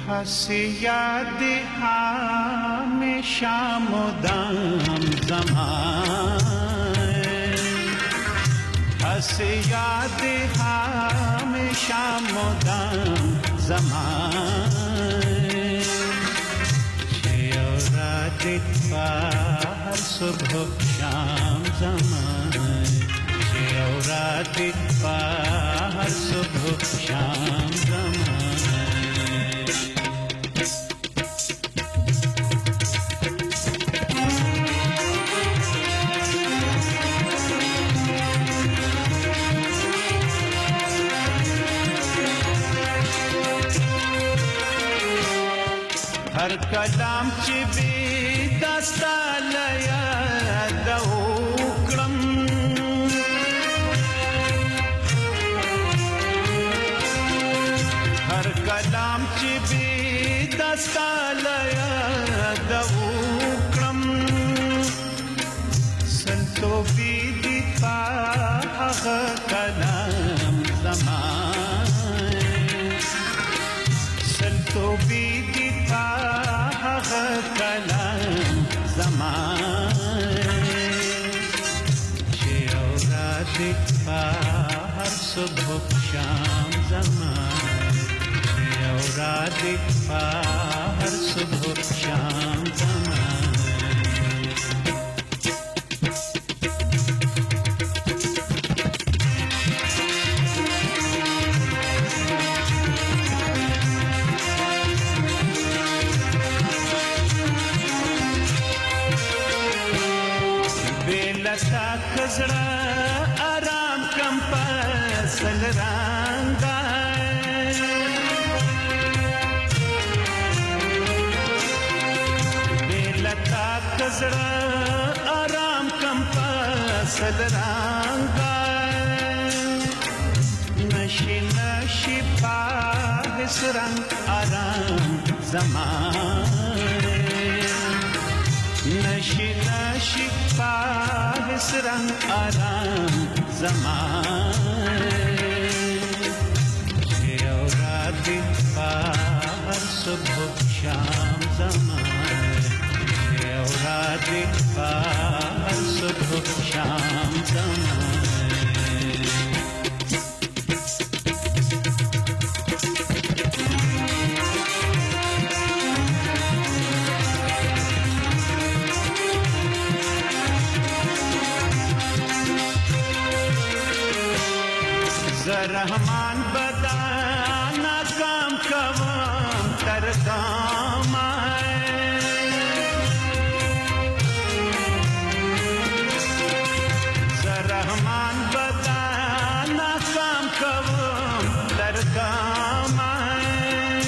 हंसी याद हमेशा मुदाम ज़माए, हंसी याद हमेशा मुदाम ज़माए, और रात हर सुबह शाम ज़माए, और रात हर सुबह शाम ज़माए। हर कलाम ची भी दस्ता लया दौक्रम, हर कलाम ची भी दस्ता लया दौक्रम, संतो भी दिता कलाम ज़माए, संतो भी कलाम ज़माए, और रात हर सुबह शाम ज़माए, और रात हर सुबह शाम ज़माए। खजड़ा आराम कम फसल रंगा, बेलता खजड़ा आराम कम फसल रंगा, नशी नशी पास रंग आराम ज़माए, नशी नशी पास रंग आराम ज़माए, और रात हर सुबह शाम ज़माए, और रात हर सुबह शाम ज़माए। रहमान बदाना काम कवाम तर काम आए, रहमान बदाना काम कवाम तर काम आए,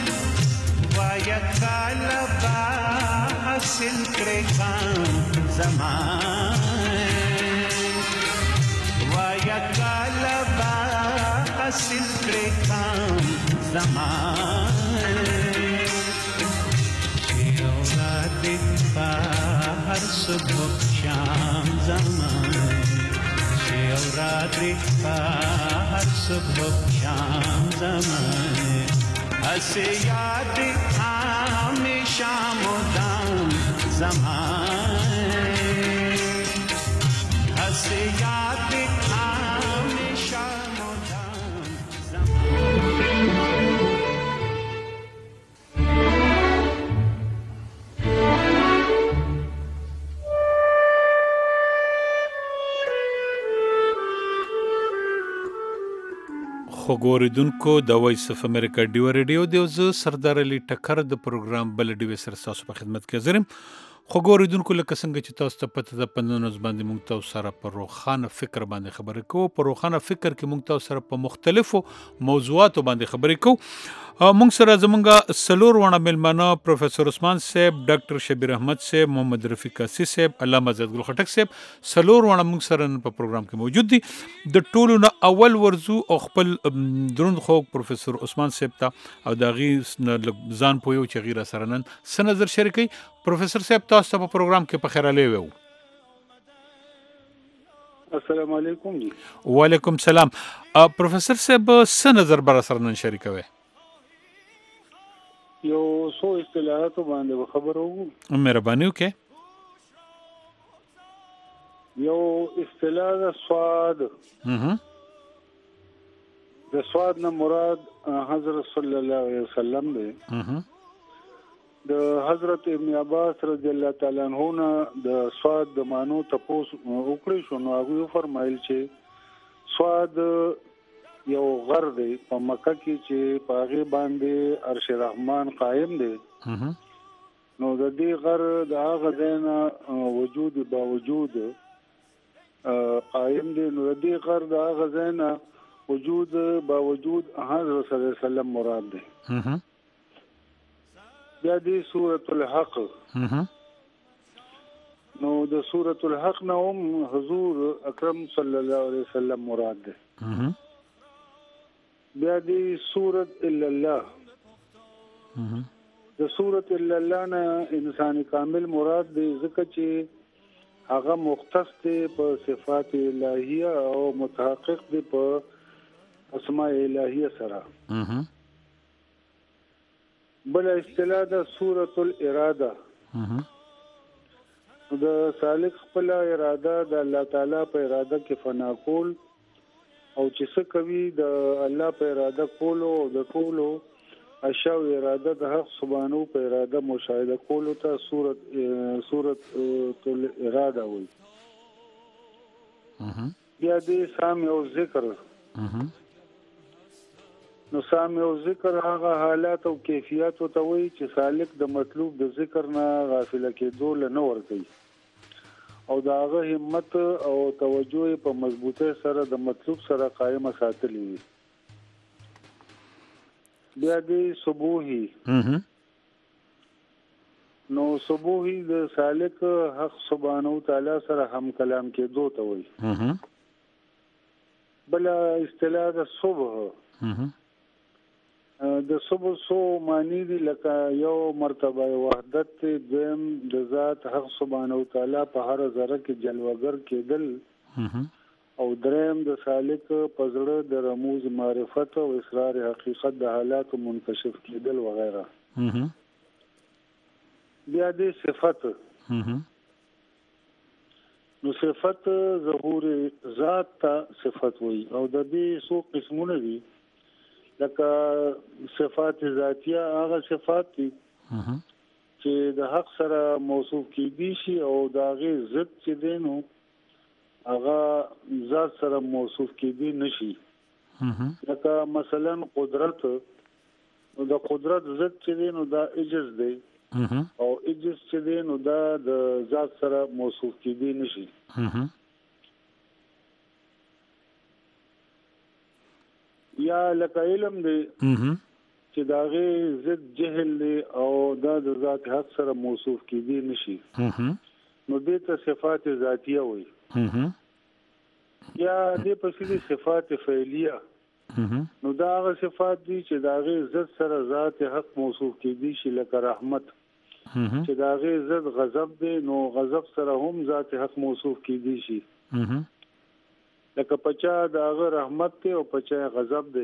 वायकालबा हासिल करे काम ज़माए, वायकालबा हासिल करे काम ज़माए, और रात हर सुबह शाम ज़माए, और रात हर सुबह शाम ज़माए, हंसे याद हमेशा मुदाम ज़माए, हंसे याद हमेशा मुदाम ज़माए। خوګوریدونکو د وایس اف امریکا ډیو ریډیو د سردار علي ټکر د پروګرام بل ډیو سره تاسو په خدمت کې حاضرم. خوګوریدونکو لکه څنګه چې تاسو ته پته ده په نن ورځ باندې موږ تاسو سره په روښانه فکر باندې خبرې کوو. په روښانه فکر کې موږ تاسو سره په مختلفو موضوعاتو باندې خبرې کوو. موږ سره زمونږ سلور ونه ملمنه پروفیسور عثمان صاحب، ډاکټر شبیر احمد صاحب، محمد رفیق اسی صاحب، علامه زید ګل خټک صاحب، سلور ونه موږ سره په پروګرام کې موجود دي. د ټولو نه اول ورزو او خپل دروند خو پروفیسور عثمان صاحب ته او د غي ځان پویو چې غیر سره نن څه نظر شریکي. پروفیسور صاحب تاسو په پروګرام کې په خیر علي وو. السلام علیکم. وعلیکم السلام. پروفیسور صاحب څه نظر بر سره نن شریکوي؟ یو څو اصطلاحات باندې خبرو وو. مهرباني وکړئ. یو اصطلاح د سواد. د سواد نه مراد حضرت صلی الله علیه وسلم دی. د حضرت ابن عباس رضی الله تعالی عنہ نه د سواد د معنی تپوس وکړي شو، نو هغه فرمایل چې سواد یو غر دی په مکه کې چې په هغه باندې عرش رحمان قائم دی. نو د دې غر د هغه ځای نه وجود باوجود قائم دی. نو د دې غر د هغه ځای نه وجود باوجود حضرت صلی الله علیه وسلم مراد دی. بیا دی سورۃ الحق. نو د سورۃ الحق نه هم حضور اکرم صلی الله علیه وسلم مراد دی. بیا دی سورۃ الا الله. د سورۃ الا الله نه انسان کامل مراد دی، ځکه چې هغه مختص دی په صفات الهیه او متحقق دی په اسماء الهیه سره. بل اصطلاح د سورۃ الاراده. د سالک خپل اراده د الله تعالی په اراده کې فنا کول، او چې څه کوي د الله په اراده کولو او د ټولو اشیاء اراده د حق سبحانه په اراده مشاهده کولو ته سورۃ الاراده وایي. بیا دې سامع او ذکر. نو سامع او ذکر هغه حالات او کیفیت ته وایي چې سالک د مطلوب د ذکر نه غافل کېدو نه ورکوي، او دا هغه همت او توجه په مضبوطه سره د مطلوب سره قائم ساتلی وي. بیا دې صبوحي. نو صبوحي د سالک حق سبحانه تعالی سره هم کلام کېدو ته وایي. بل اصطلاح د صبح. د صبح سو معنی دی لکه یو مرتبه وحدت، دویم د ذات حق سبحانه تعالی په هر ذره کې جلوگر کېدل، او دریم د سالک په زړه د رموز معرفت او اصرار حقیقت د حالات منکشف کېدل وغیرہ. بیا دې صفت. نو صفت ظهور ذات ته صفت وایي، او د دې څو قسمونه دي. لکه صفات ذاتیه هغه صفات دي چې د حق سره موصوف کېدي شي، او د هغې ضد چې دی نو هغه ذات سره موصوف کېدي نشي. لکه مثلا قدرت. نو د قدرت ضد چې دی نو دا عجز دی، او عجز چې دی نو دا د ذات سره موصوف کېدي نشي. یا لکه علم دی چې دا غي ضد جهل دی، او دا د ذات حق سره موصوف کېدی نشي. نو دې ته صفات ذاتیه وایي. یا دې پسې صفات فعلیه. نو دا هغه صفات دي چې دا غي ضد سره ذات حق موصوف کېدی شي، لکه رحمت چې دا غي ضد غضب دی، نو غضب سره هم ذات حق موصوف کېدی شي. لکه پچا داغه رحمت ته او پچا غضب دی.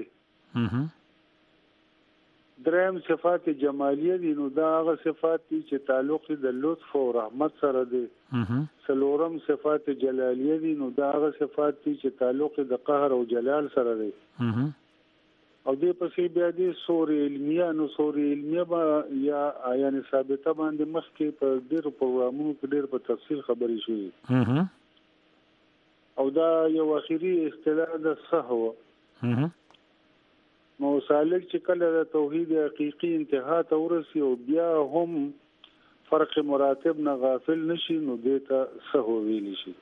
دریم صفات جمالیه دي. نو دا هغه صفات دي چې تعلق د لطف او رحمت سره دي. څلورم صفات جلالیه دي. نو دا هغه صفات دي چې تعلق د قهر او جلال سره دي. او دې پسې بیا دي سور علمیه. نو سور علمیه یا یعنی ثابته باندې مخکې په ډېر پروګرامونو کې ډېر په تفصیل خبرې شوې، او دا یو اخیری اصطلاح د صحو. نو سالک چې کله د توحید حقیقي انتها ته ورسي او بیا هم فرق مراتب نه غافل نشي، نو دې ته صحو ویل شي.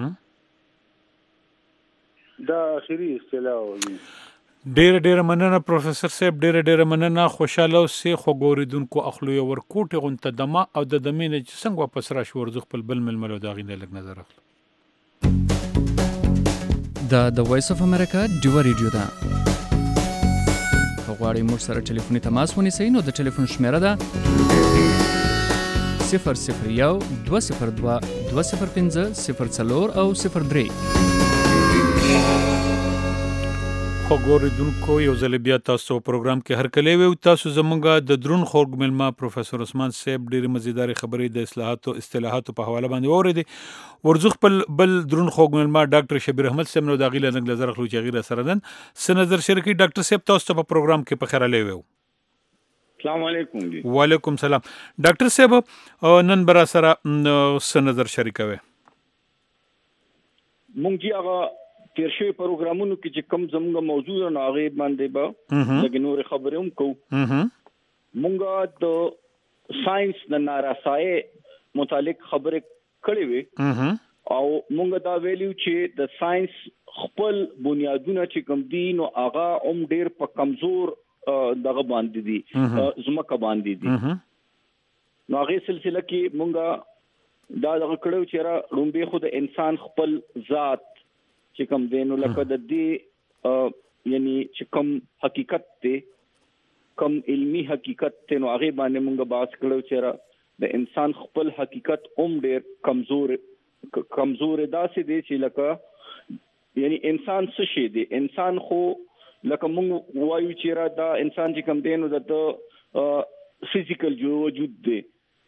دا اخیری اصطلاح وي. ډېر مننه پروفیسور صاحب، ډېر مننه. خوشاله اوسئ. خو ګوریدونکو اخلو یو ورکوټې غونته دمه او د دمې نه چې څنګه واپس راشو ورځو خپل بل ململو د هغې نه لږ نظر اخلو. دا د وایس اف امریکا ډیوه ریډیو ده. که غواړئ موږ سره ټلیفوني تماس ونیسئ نو د ټلیفون شمیره ده 001 202 205 04 او 03. خوګوریدونکو یو ځل بیا تاسو په پروګرام کې هر کله وي تاسو زمونږه د درون خوګ ملما پروفیسور عثمان صاحب ډېر مزیدار خبرې د اصطلاحاتو په حواله باندې اوریدي ورزخ بل درون خوګ ملما ډاکټر شبیر احمد صاحب نو د غیله نګ لزر خلو چې غیر سردن سنظر شرکی ډاکټر صاحب تاسو په پروګرام کې په خیره لوي السلام علیکم جی وعلیکم سلام ډاکټر صاحب نن برا سره سنظر شریکوي مونږ جی هغه تیر شوی پروګرامونو کې چې کم زموږ موضوع نه هغه باندې به لکه نور خبرې هم کوو مونږ د ساينس د ناراسای متعلق خبرې کړې وي او مونږ دا ویلو چې د ساينس خپل بنیادونه چې کوم دي نو هغه هم ډېر په کمزور دغه باندې دي زمکه باندې دي نو هغه سلسله کې مونږ دا دغه کړو چې را رومبه خو د انسان خپل ذات چې کوم دینو لکه د دې یعنی چې کوم حقیقت ته کوم علمی حقیقت ته نو هغه باندې مونږ باس کړو چې د انسان خپل حقیقت ډېر کمزور داسې دی چې لکه یعنی انسان څه شي دی انسان خو لکه مونږ وایو چې را دا انسان چې کوم دینو د فزیکل وجود دی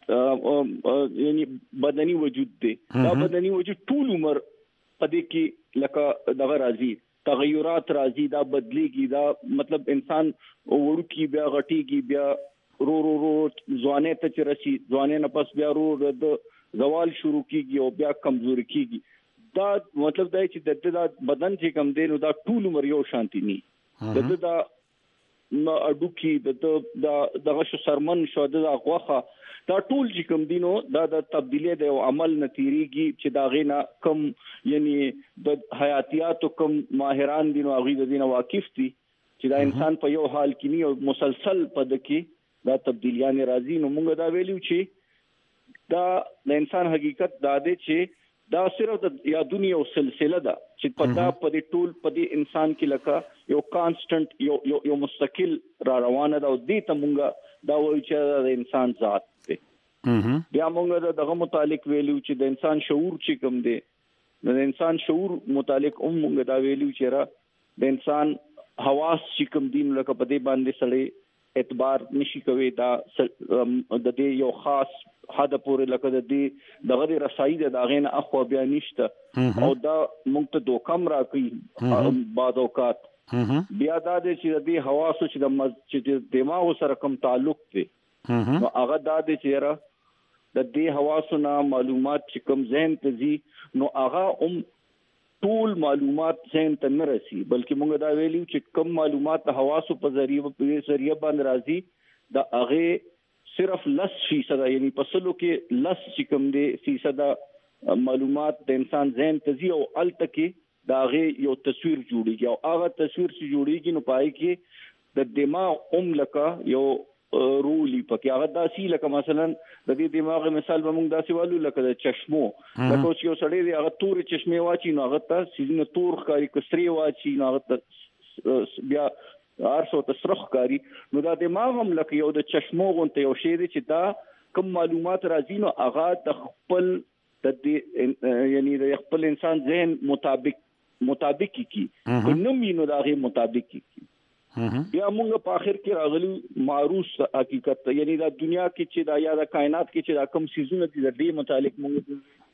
یعنی بدني وجود دی دا بدني وجود ټول عمر پدې کې لکه دغه راځي تغیرات راځي دا بدليږي دا مطلب انسان وړوکی بیا غټيږي بیا رو ځوانه ته چرسي ځوانه نه پس بیا د زوال شروع کیږي او بیا کمزوري کیږي دا مطلب دا چې د بدن چې کم دی نو دا ټول عمر یو شانتي ني دا اډو کې دغه شو سرمن شو د غوخه دا ټول چې کوم دینو دا د تبدیلی د عمل نتیریږي چې دا غینا کم یعنی د حیاتیات کم ماهران دي نو هغه د دینه واقف دي چې دا انسان په یو حال کې نه او مسلسل په دکې دا تبدیلیان راځي نو موږ دا ویلو چې دا د انسان حقیقت دا دی چې دا صرف د یادونی او سلسله ده چې پتا په دې ټول په دې انسان کې لکه یو کانسټنټ یو مستقل را روانه ده او دې ته موږ دا وایو چې د انسان ذات دی بیا موږ دغه متعلق ویلو چې د انسان شعور چې کوم دی د انسان شعور متعلق موږ دا ویلو چې را د انسان حواس چې کوم دین لکه په دې باندې سړی اعتبار نشي کوي دا د دې یو خاص حد پورې لکه د دې دغه رسایي د داغې نه اخو بیا نشته او دا موږ ته دوکم راکړي بعض اوقات بیا دا چې د دې حواسو چې د دماغ سره کوم تعلق دی نو هغه دا چې را د دې حواسو نه معلومات چې کوم ذهن ته ځي نو هغه ټول معلومات ذهن ته نه رسي بلکې موږ دا ویلو چې کوم معلومات د حواسو په ذریعہ باندې راځي دا هغه صرف 10% یعنی په سلو کې 10 کوم دي فیصد معلومات د انسان ذهن ته ځي او التکه دا هغه یو تصویر جوړیږي او هغه تصویر چې جوړیږي نو پای کې د دماغ لکه یو رولی پکې هغه داسي لکه مثلا د دې دماغ مثال به موږ داسي والو لکه د چشمو لکه چې یو سړی دی هغه تور چشمه واچي نو هغه ته سینه تور ښکاری کستري واچي نو هغه ته بیا ارسو تصرخ کاری نو دا دماغ هم لکه یو د چشمو غونته یو شی دی چې دا کوم معلومات راځي نو هغه د خپل یعنی د خپل انسان ذهن مطابق کی نو مینو دا غي مطابق کی بیا موږ په اخر کې راغلي معروف حقیقت یعنی دا دنیا کې چې دا یا د کائنات کې چې دا کوم سيزونه دي د دې متعلق موږ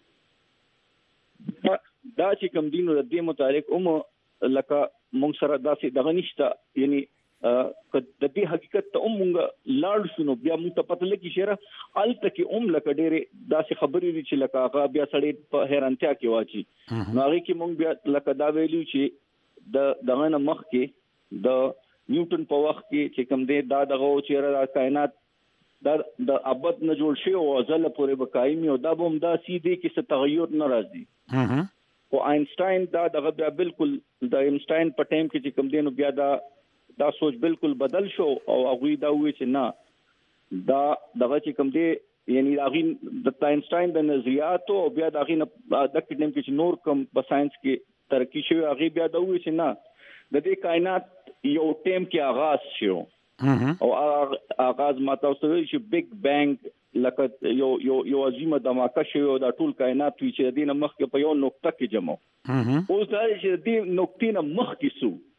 دا چې کوم دینو د دې متعلق لکه موږ سره داسې دغه نشته یعنی د دې حقیقت ته موږ لاړ شنو بیا موږ ته پته لګی شهره الته لکه ډېرې داسې خبرې دي چې لکه هغه بیا سړی په حیرانتیا کې واچي نو هغه کې موږ بیا لکه دا ویلو چې دغه نه مخ کې د نیوټن په وخت کې چې کوم دی دا دغه چې را کائنات دا د ابد نه جوړ شي او ازل پورې بقایمي او دا به هم دا سیدي کې څه تغیر نه راځي او آینسټاین دا دغه بیا بالکل د آینسټاین په ټایم کې چې کوم دی نو بیا دا سوچ بالکل بدل شو او هغه دا وی چې نه دا دغه چې کوم دی یعنی هغه د آینسټاین د نظریات او بیا دغه د ټایم کې چې نور کوم په ساينس کې ترقی شوی هغه بیا دا وی چې نه د دې کائنات یو ټیم کې آغاز شو او آغاز ماته وسوي چې بیگ بانګ لکه یو عظیمه دماکه شو دا ټول کائنات وی چې دینه مخ کې په یو نقطه کې جمع اوس دا چې دې نقطې نه مخ کې سو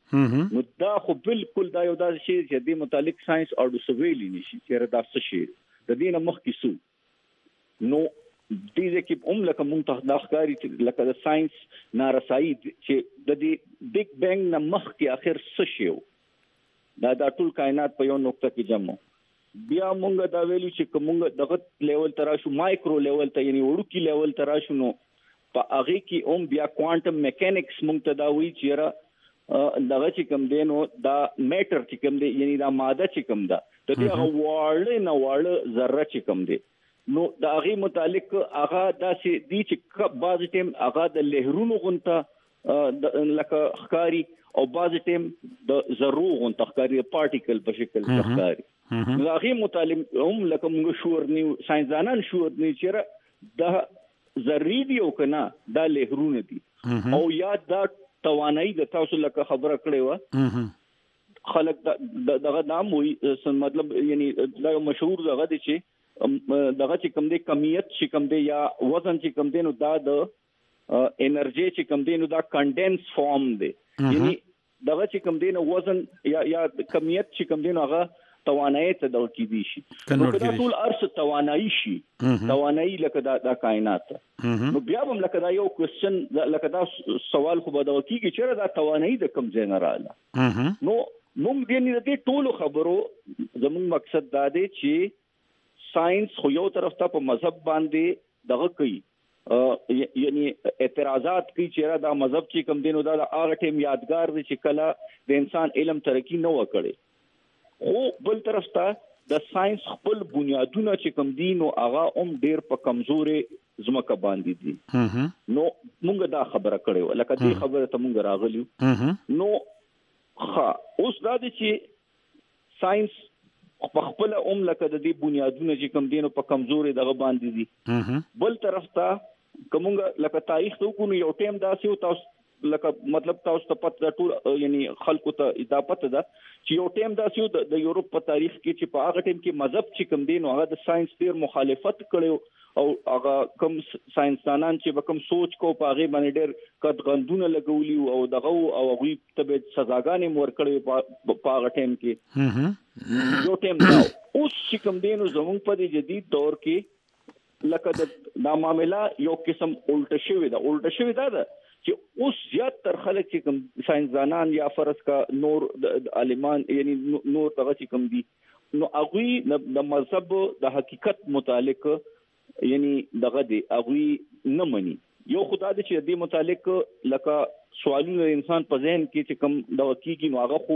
نو دا خو بالکل دا یو داسې شی چې د متعلق ساينس اړو سویلی نشي چې دا څه شی د دې نه مخکې سو نو دې کې لکه مونږ ته ښکاري چې لکه د ساينس نارسایي چې د دې بیگ بینګ نه مخکې اخر څه شی دا ټول کائنات په یو نقطه کې جمع بیا مونږ دا ویلو چې کومه دغه لیول تراشو مایکرو لیول ته یعنی وړوکی لیول تراشو نو په هغه کې بیا کوانټم میکانکس مونږ ته دا وی چې دغه چې کوم دی نو دا میټر چې کوم دی یعنی دا ماده چې کوم ده د دې هغه واړه ذره چې کوم دی نو دا هغه متعلق هغه داسې دی چې بعض ټیم هغه د لهرونو غونته لکه ښکاری او بعض ټیم د ذرو غونته ښکاری پارټیکل په شکل ښکاری دا هغه متعلق لکه موږ شور نیو ساينسدانان شور نه چیرې د ذری دی او کنه دا لهرونه دي او یا دا توانایي د تاسو لکه خبره کړې و خلک دغه نام وي مطلب یعنی دا مشهور دغه دي چې دغه چې کوم دی کمیت چې کوم دی یا وزن چې کوم دی نو دا د انرژي چې کوم دی نو دا کنډنس فارم دی یعنی دغه چې کوم دی نو وزن یا کمیت چې کوم دی نو هغه توانایي ته د کېدی شي نو دا ټول ارث توانایي شي توانایي لکه دا کائنات نو بیا هم لکه دا یو کوېسچن لکه دا سوال خو به دا کیږي چې دا توانایي د کوم ځای نه رااله نو موږ دې ټول خبرو زموږ مقصد دا دی چې ساينس خو یو طرف ته په مذهب باندې دغه کوي یعنی اعتراضات کوي چې دا مذهب چې کوم دینو دا هغه ټیم یادګار دي چې کله د انسان علم ترقی نه وکړي خو بل طرف ته د ساينس خپل بنیادونه چې کوم دین او هغه ډېر په کمزورې زمکه باندې دي نو موږ دا خبره کړې لکه دې خبره ته موږ راغلیو نو اوس دا دي چې ساينس په خپل لکه د دې بنیادونه چې کوم دینو په کمزوري دغه باندې دي بل طرف ته کومه لکه تاریخ ته کو یو ټیم داسې او تاسو لکه مطلب تاسو ته پته ټول یعنی خلکو ته ادا پته ده چې یو ټیم داسې د یورپ په تاریخ کې چې په هغه ټیم کې مذهب چې کوم دینو هغه د ساينس ډیر مخالفت کړو او هغه کوم ساينسدانان چې کوم سوچ کو په هغه باندې ډېر قدغندونه لګولي او دغه او هغه ته سزاګانې مور کړې په هغه ټیم کې یو ټیم دا اوس چې کوم دینو زموږ په دې جدید دور کې لکه دا معاملې یو قسم الټه شوی دا چې اوس زیات تر خلک چې کوم ساينسدانان یا فرض کا نور عالمان یعنی نور دغه چې کوم دي نو هغه د مذهب د حقیقت متعلق یعنی دغه دی هغه نه مني یو خدای دې چې دې متعلق لکه سوالونه انسان په ذهن کې چې کوم د وکیږي نو هغه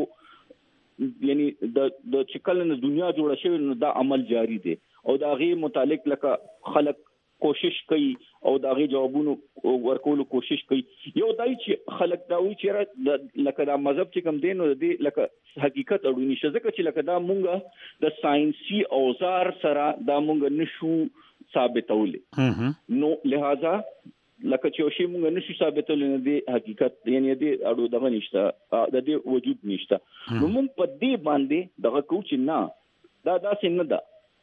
خو یعنی د چکل نه دنیا جوړه شوی نو دا عمل جاری دی او دا غي متعلق لکه خلک کوشش کوي او دا غي جوابونو ورکولو کوشش کوي یو دای چې خلک دا وی چې لکه دا مذهب چې کوم دین او د لکه حقیقت اړونی شي ځکه چې لکه دا مونږه د ساينسي اوزار سره دا مونږ نشو ثابتولې نو لہذا لکه چې شی مونږ نشو ثابتولې نه دی حقیقت یعنی دی اړو دغه نشته د دې وجود نشته نو مونږ په دې باندې دغه کو چې نه دا داسې نه ده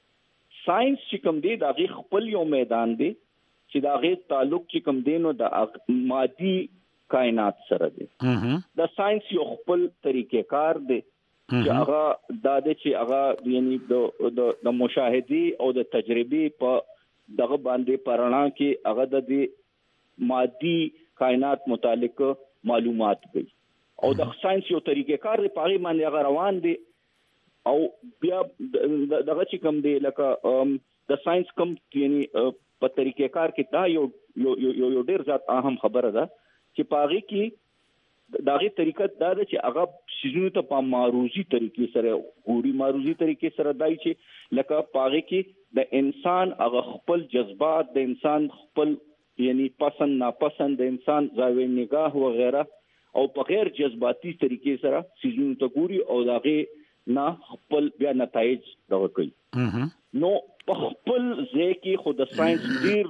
ساينس چې کوم دی دا غي خپل یو میدان دی چې دا غي تعلق چې کوم دی نو د مادي کائنات سره دی دا ساينس یو خپل طریقې کار دی چې هغه د دې چې هغه یعنی د مشاهده او د تجربه په دغه باندې پرانا کې هغه د دې مادي کائنات متعلق معلومات کوي او د ساينس یو طریقې کار دی په باندې هغه روان دی او بیا دغه چې کوم دی لکه د ساينس کوم یعنی په طریقې کار کې دا یو ډیر ځات اهم خبره ده چې پاغي کې داغه طریقه دا ده چې هغه شیزونو ته په معروضي طریقې سره ګوري معروضي طریقې سره دای چې لکه پاغي کې د انسان هغه خپل جذبات د انسان خپل یعنی پسند ناپسند د انسان زاویه نگاه و غیره او په غیر جذباتي طریقې سره شیزونو ته ګوري او داغه نه خپل بیا نتایج دغه کوي نو په خپل ځای کې خو د ساينس ډیر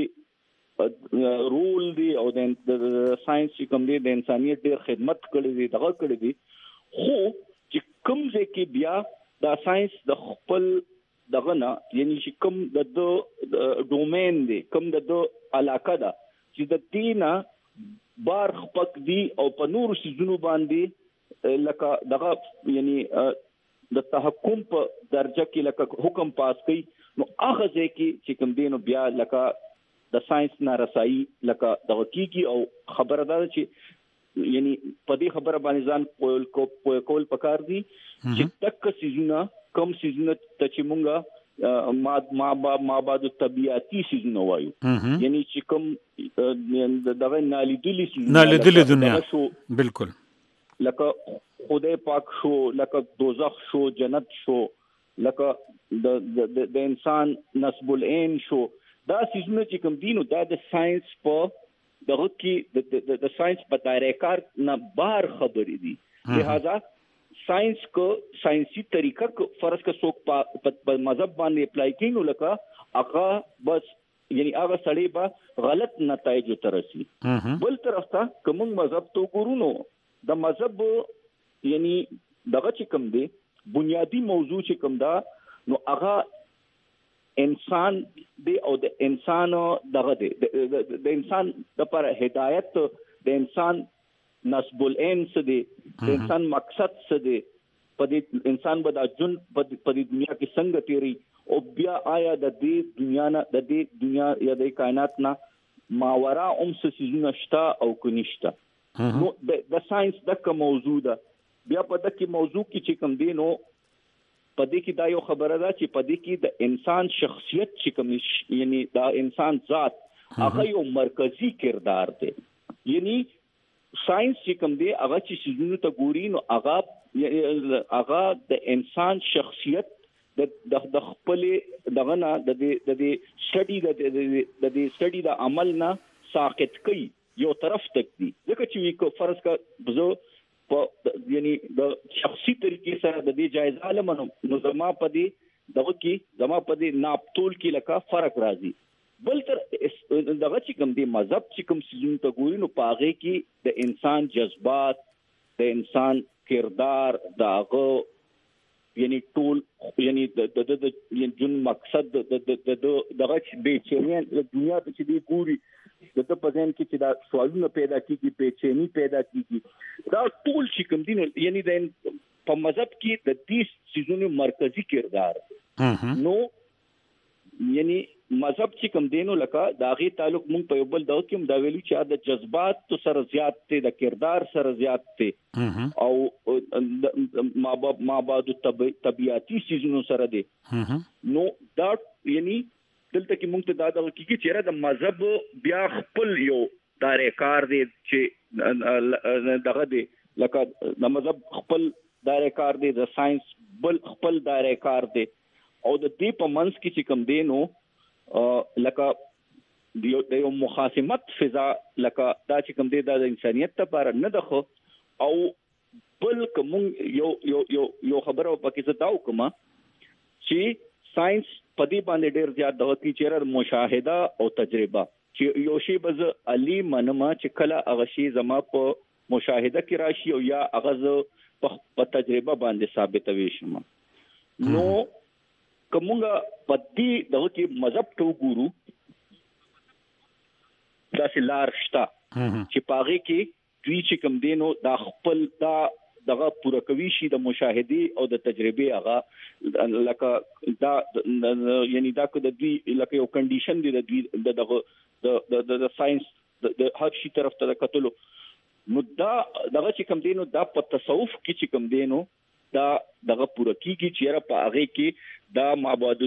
لوی رول دی او د ساينس چې کوم دی د انسانيت ډیر خدمت کړې دي دغه کړې دي خو چې کوم ځای کې بیا د ساينس د خپل دغه نه یعنی چې کوم د ډومین دی کوم د علاقه ده چې د دینه بار خپک دی او په نور سيزونو باندې لکه دغه یعنی د تحکم په درجه کې لکه حکم پاس کوي نو هغه ځکه چې کوم دینو بیا لکه د ساينس نارسایي لکه دغه کیږي او خبره ده چې یعنی په دې خبره باندې ځان کول پکار دي چې تک سيزونه کم سيزونه ته چې مونږه ما بعد طبيعتي سيزونه وایو یعنی چې کوم دغه نالیدلې دنیا بالکل لکه خدای پاک شو لکه دوزخ شو جنت شو لکه د انسان نسب العين شو دا سيزونه چې کوم دینو دا د ساينس په دغه کې د ساينس په دایره کار نه بهر خبرې دي لہذا ساينس کو ساينسي طریقه کو فرض کا څوک په مذهب باندې اپلای کینو لکه هغه بس یعنی هغه سړی به غلط نتایج ترسي بل طرف ته کوم مذهب تو ګورونو د مذهب یعنی دغه چې کوم دی بنیادی موضوع چې کوم دا نو هغه انسان دی او د انسان دغه دی د انسان لپاره هدایت د انسان نسب العين څه دی د انسان مقصد څه دی په دې انسان به د جن په دې دنیا کې څنګه تیری او بیا آیا د دې دنیا یا د کائنات نه ماورا سيزونه شته او کو نشته نو د ساينس دغه موضوع ده بیا په دغه موضوع کې چې کوم دی نو پدې کې دا یو خبره ده چې پدې کې د انسان شخصیت چې کوم یعنی دا انسان ذات هغه یو مرکزی کردار دی یعنی ساينس چې کوم دی هغه چې سيزونه ته ګوري نو هغه د انسان شخصیت د خپل دغه نه د سټډي د عمل نه ساقط کوي یو طرف تک دی ځکه چې فرض کا بزو یعنی د شخصي طریقې سره د دې جایزه علمنو نو زما په دې ناپتول کې لکه فرق راځي بل تر دغه چې کوم دی مذهب چې کوم سيزونه ته ګوري نو پاغه کې د انسان جذبات د انسان کردار داغه یعنی ټول یعنی د جن مقصد دغه بیچینی دنیا ته چې دی ګوري د په ځین کې چې دا سوالونه پیدا کیږي بیچینی پیدا کیږي دا ټول چې کوم دي یعنی د په مذهب کې د دې سيزونو مرکزی کردار نو یعنی مذهب چې کوم دینو لکه داغي تعلق مونږ په یو بل دغه کې دا ویلو چې د جذبات سره زیات ته د کردار سره زیات ته او ما بعد طبيعتي سيزونو سره دي نو دا یعنی دلته کې مونږ ته دا دغه کې چې د مذهب بیا خپل یو دایره کار دی چې دغه دی لکه د مذهب خپل دایره کار دی د ساينس بل خپل دایره کار دی او د دې په منځ کې چې کوم دی نو لکه د یو مخاصمت فضا لکه دا چې کوم دی د انسانيت لپاره نه ده او بل کوم یو خبره پکې څه داو کومه چې ساينس پدې باندې ډېر زیات دغه چې مشاهده او تجربه چې یو شی بز علي منما چې کله هغه شی زما په مشاهده کې راشي او یا هغه په تجربه باندې ثابتوي شم نو کومه پدې دغه کې مذهب ته ګورو دا سلار شتا چې پاغه کې دوی چې کوم دینو دا خپل دغه پوره کوي شي د مشاهدي او د تجربه هغه لکه دا یعنی دا کو د دوی لکه یو کنډیشن دی د دوی د ساينس د هر شي طرف ته کتلو نو دا دغه چې کوم دینو دا په تصوف کې چې کوم دینو دا دغه پوره کیږي چې را په هغه کې دا مابعد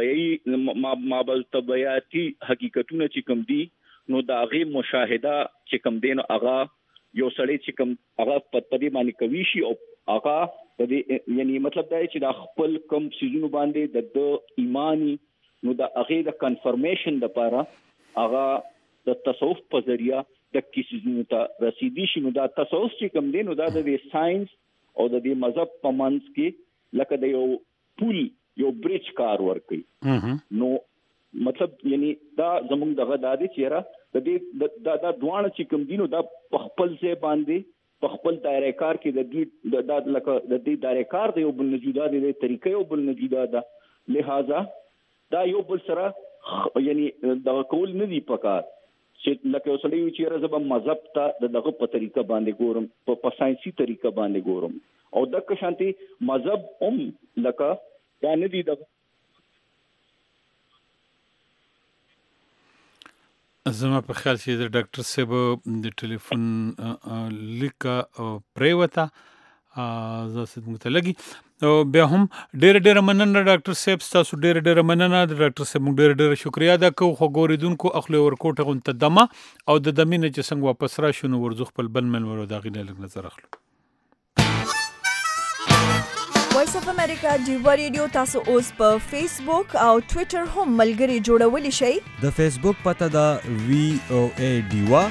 طبيعتي حقیقتونه چې کوم دي نو دا هغه مشاهده چې کوم دینو هغه یو سړی چې کوم هغه په دې باندې کوي شي او هغه د یعنی مطلب دا چې د خپل کوم سيزونو باندې د ایمانی نو د هغه د کنفرمیشن لپاره هغه د تصوف په ذریعہ د کیسونو ته رسیدي شي نو دا تصوف چې کوم دی نو دا د ساينس او د مذهب په منځ کې لکه د یو پول یو بریج کار ورکي نو مطلب یعنی دا زموږ دغه د دې چیرې د دې دا دوانه چې کوم دینو دا په خپل ځای باندې په خپل دایره کار کې د دې لکه د دې دایره کار د یو بل نجودا د طریقې یو بل نجودا ده لہذا دا یو بل سره یعنی دا کول نه دی پکار چې لکه اوسړي چې رزب مذهب ته دغه په طریقه باندې ګورم په ساينسي طریقه باندې ګورم او دغه شانتي مذهب لکه دا نه دي زما په خیال چې د ډاکټر صاحب د ټلیفون لیکه پریوته زه څه مت لګي او بیا هم ډېر مننه ډاکټر صاحب تاسو ډېر مننه د ډاکټر صاحب موږ ډېر شکریا ادا کوو خو ګوریدونکو اخلي ورکوټه غونته دمه او د دمینه چې څنګه واپس راشو نو ورزو خپل بل ملمرو دا غینه لګ نظر اخلو وایس اف امریکا ډیوا ریډیو تاسو اوس په فیسبوک او ټوئیټر هم ملګری جوړولی شئ د فیسبوک پته دا VOA ډیوا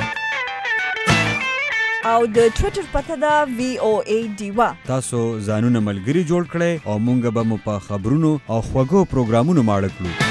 او د ټوئیټر پته دا VOA ډیوا تاسو ځانونه ملګری جوړ کړئ او مونږ به مو په خبرونو او خوږو پروګرامونو ماړه کړو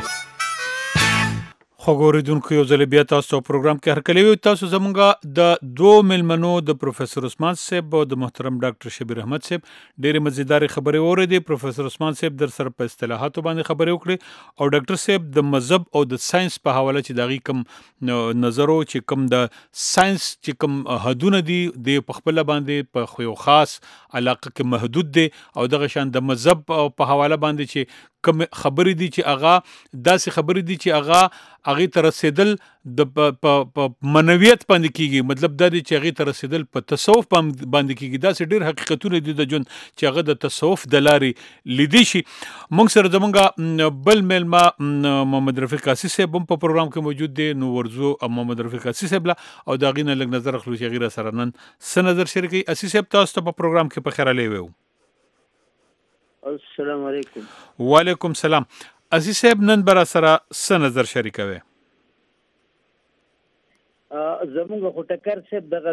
خوګوریدونکو یو ځل بیا تاسو پروګرام کې هرکلی تاسو زمونږه د دوه ملمنو د پروفیسور عثمان صاحب او د محترم ډاکټر شبیر احمد صاحب ډېرې مزیدار خبرې اورېدې پروفیسور عثمان صاحب در سره په اصطلاحاتو باندې خبرې وکړې او ډاکټر صاحب د مذهب او د ساينس په حواله چې دغه کوم نظرو چې کوم د ساينس چې کوم حدونه دي د خپل باندې په یو خاص علاقه کې محدود دي او دغه شان د مذهب په حواله باندې چې کوم خبرې دي چې هغه داسې خبرې دي چې هغه تر رسیدل د منویت باندې کیږي مطلب دا دی چې هغه تر رسیدل په تصوف باندې کیږي داسې ډېر حقیقتونه دي د جون چې هغه د تصوف د لارې لیدي شي موږ سره زمونږ بل ملما محمد رفیق قاسی صاحب هم په پروګرام کې موجود دی نو ورزو محمد رفیق قاسی صاحب او دا غینه لګ نظر خلو چې غیر سره نن څه نظر شریکي اسی صاحب تاسو ته په پروګرام کې په خیر علي وو السلام علیکم وعلیکم السلام عزیز صاحب نن برا سره څه نظر شریکوي زمونږ خو ټکر صاحب دغه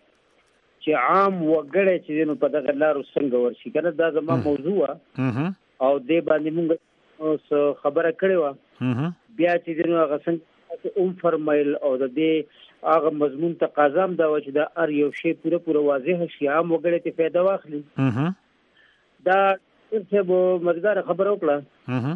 چې عام وګړی چې نو په دغه لارو څنګه ورشي کنه دا زما موضوع او دې باندې موږ خبره کړې و بیا چې نو هغه څنګه فرمایل او د دې هغه مضمون تقاضا هم دا و چې دا هر یو شی پوره واضح شي عام وګړی ته فایده واخلي دا څه مزګار خبره وکړه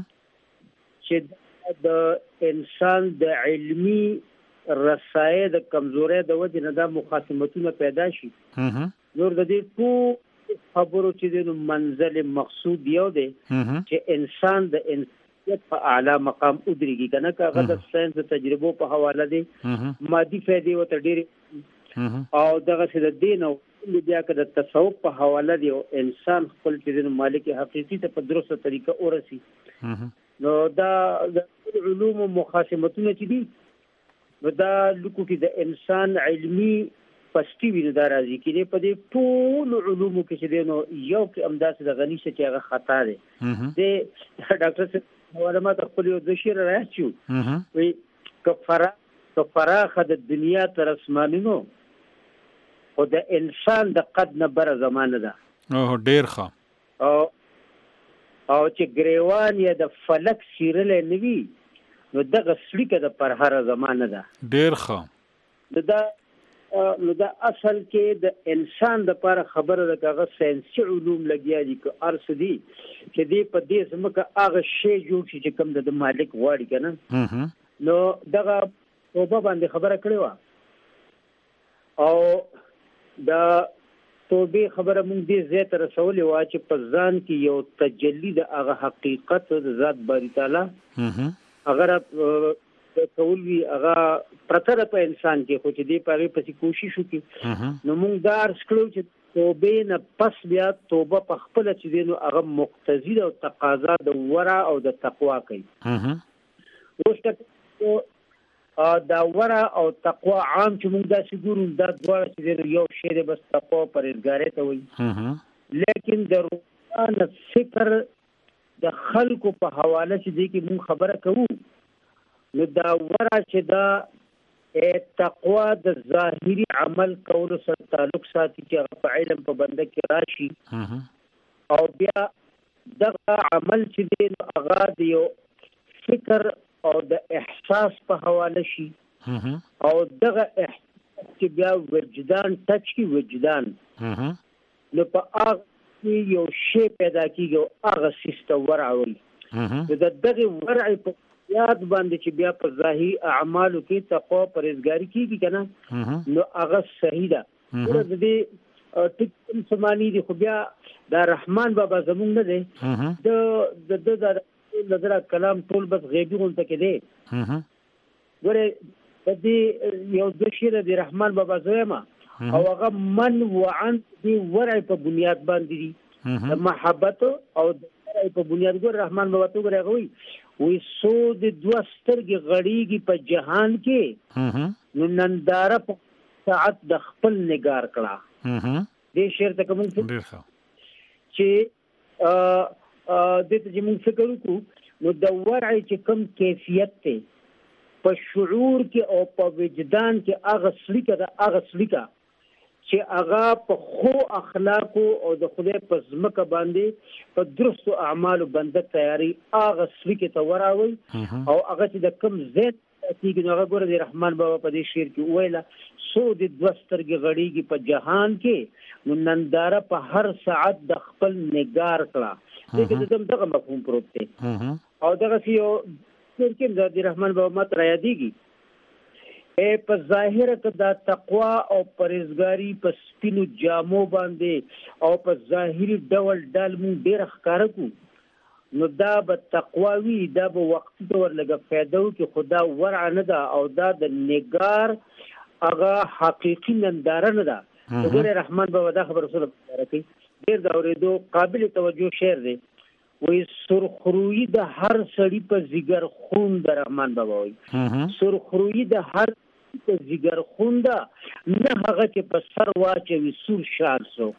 چې د انسان د علمی رسایه د کمزوري د وجه نه د مخاصمتونه پیدا شي نور د دې ټول خبرو چې د منزل مقصود یو دی چې انسان د انسانیت په اعلی مقام ودرېږي کنه کاغه د ساينس د تجربو په حواله دي مادي فائدې او تدیر او دغه څه د دین او بیا که د تصوف په حواله دی انسان خپل چې د مالک حقيقي ته په درسته طریقه ورسي نو دا د علوم مخاصمتونه چې دي نو دا لکو کې د انسان علمی پستی ویني دا راځي کې په دې ټول علومو کې چې نو یو کې امداد د غنی څخه چې هغه خطا دی د ډاکټر صاحب معلومات خپل یو د شیر راځو وي کفراخه د دنیا تر اسمانونو او د انسان د قد نه بر زمانه ده او ډیر ښه او چې ګریوان یا د فلک سیرل نوي نو دغه سړیکه د پر هر زمانه ده ډیر ښه نو دا اصل کې د انسان د پر خبره د کاغه ساينسي علوم لګیا دي که ارس دي چې دی په دې سمکه هغه شی جوړ شي چې کوم د مالک غواړي کنه نو دغه توبه باندې خبره کړې و او دا توبه خبره مونږ دې زه تر رسولې وا چې په ځان کې یو تجلی د هغه حقیقت د ذات باری تعالی اگر کول وی هغه پرتر په انسان کې خو چې دی په پسې کوشش وکړي نو موږ دا ارز کړو چې توبه نه پس بیا توبه په خپل چې دی نو هغه مقتضی او تقاضا د ورع او د تقوا کوي دا ورع او تقوا عام چې موږ دا ګورو دا دواړه چې یو شی دی بس تقوا پرهیزګاری ته وایي لیکن د روحانه فکر د خلکو په حواله چې دی کې موږ خبره کوو نو دا ورع چې دا تقوا د ظاهري عمل کولو سره تعلق ساتي چې په علم په بنده کې راشي او بیا دغه عمل چې دی نو هغه د یو فکر او د احساس په حواله شي او دغه احساس چې بیا وجدان ټچ کی وجدان نو په هغه یو شی پیدا کیږي او هغه سیسته ورع وي د دغه ورع په یاد باندې چې بیا په ظاهري اعمالو کې تقوا پرهیزګاری کیږي کنه نو هغه صحیح ده. د دې ټیک سمانی دی خو بیا دا رحمان بابا زمونږ نه دی د نظر کلام ټول بس غیبی غونته کې دی. ګوره د دې یو د شعر دی رحمان بابا زویما او هغه من وعن دی ورع په بنیاد باندې دی د محبت او د په بنیاد. ګوره رحمان بابا تو ګره وی سو د دوه سترګې غړیږي په جهان کې نو ننداره په ساعت د خپل نگار کړه. دې شعر ته کوم چې د دې موږ فکر وکړو نو د ورع چې کوم کیفیت ته په شعور کې او په وجدان کې هغه سلیکه چې هغه په خو اخلاق او د خدای په ځمکه باندې په درستو اعمالو بنده تیاری هغه سلیکه ته وراوي او هغه چې د کوم زید کیږي نو هغه ګوره د رحمان بابا په دې شعر کې ویله سو د دوه سترګې غړیږي په جهان کې نو ننداره په هر ساعت د خپل نگار کړه. دغه مفهوم پروت دی او دغه یو چې د رحمان بابا مت را یادېږي په ظاهر کې د تقوا او پرهیزګاری په سپینو جامو باندې او په ظاهري ډول مونږ ډېر ښکاره کو نو دا به تقواوي دا به وخت تور لګه فایده وکي خدا ورع نه ده او دا د نگار هغه حقیقي ننداره نه ده. وګوره رحمان بابا دا خبر رسول کوي ډېر دا اورېدو قابل توجه شعر دی. وی سرخرویی د هر سړی په زیګر خون د رحمان بابا وی سرخرویی د هر په زیګر خون ده نه هغه چې په سر واچوي سور شال سو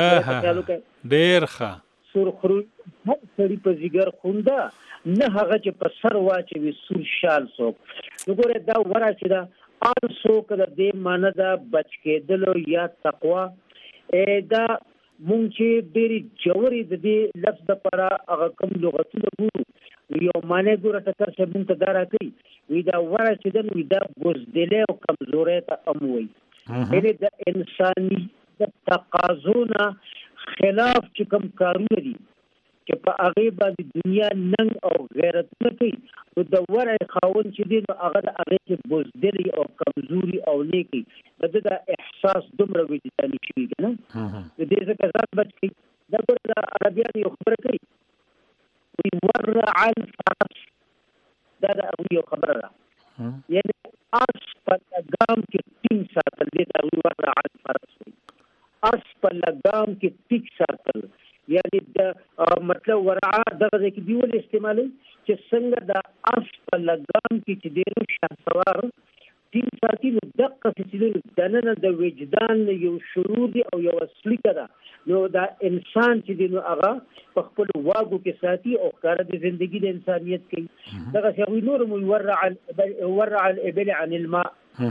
ډېر ښه سرخرویی هر سړی په زیګر خون ده نه هغه چې په سر واچوي سور شال سو. وګوره دا ورا چې دا ان سو کله دې معنی دا بچ کېدل یا تقوا دا مونږ چې ډېری جوړې د دې لفظ لپاره هغه کوم لغتونه ګورو یو معنی ګوره ټکر چې مونږ ته دا راکوي وی دا ورا چې دا وی دا بزدلې او کمزورۍ ته اموي یعنې د انساني د تقاضونه خلاف چې کوم کارونه دي چې په هغې باندې دنیا ننګ او غیرتونه کوي نو د ورع خاوند چې دی نو هغه د هغې چې بزدلي او کمزوري او نیکي د ده د احساس دومره وجداني شوي که نه د دې څخه ځان بچ کوي. دا ګوره د عربیانو یو خبره کوي وی ورع الفرس دا د هغوی یو خبره ده یعنې اس په لګام کې ټینګ ساتل دې ته هغوی ورع الفرس وایي. اس په لګام کې ټینګ ساتل یعنی د مطلب ورع دغه ځای کې دیول استعمالوي چې څنګه د اس په لګام کې چې دی نو شهسوار ټینګ ساتي نو دقه چې دننه د وجدان یو شعور دی او یو سلیقه ده نو دا انسان چې دی نو هغه په خپل واګو کې ساتي او ښکاره د ژوندګي د انسانیت کوي. دغه هغوی نور مو ورع الابل عن الماء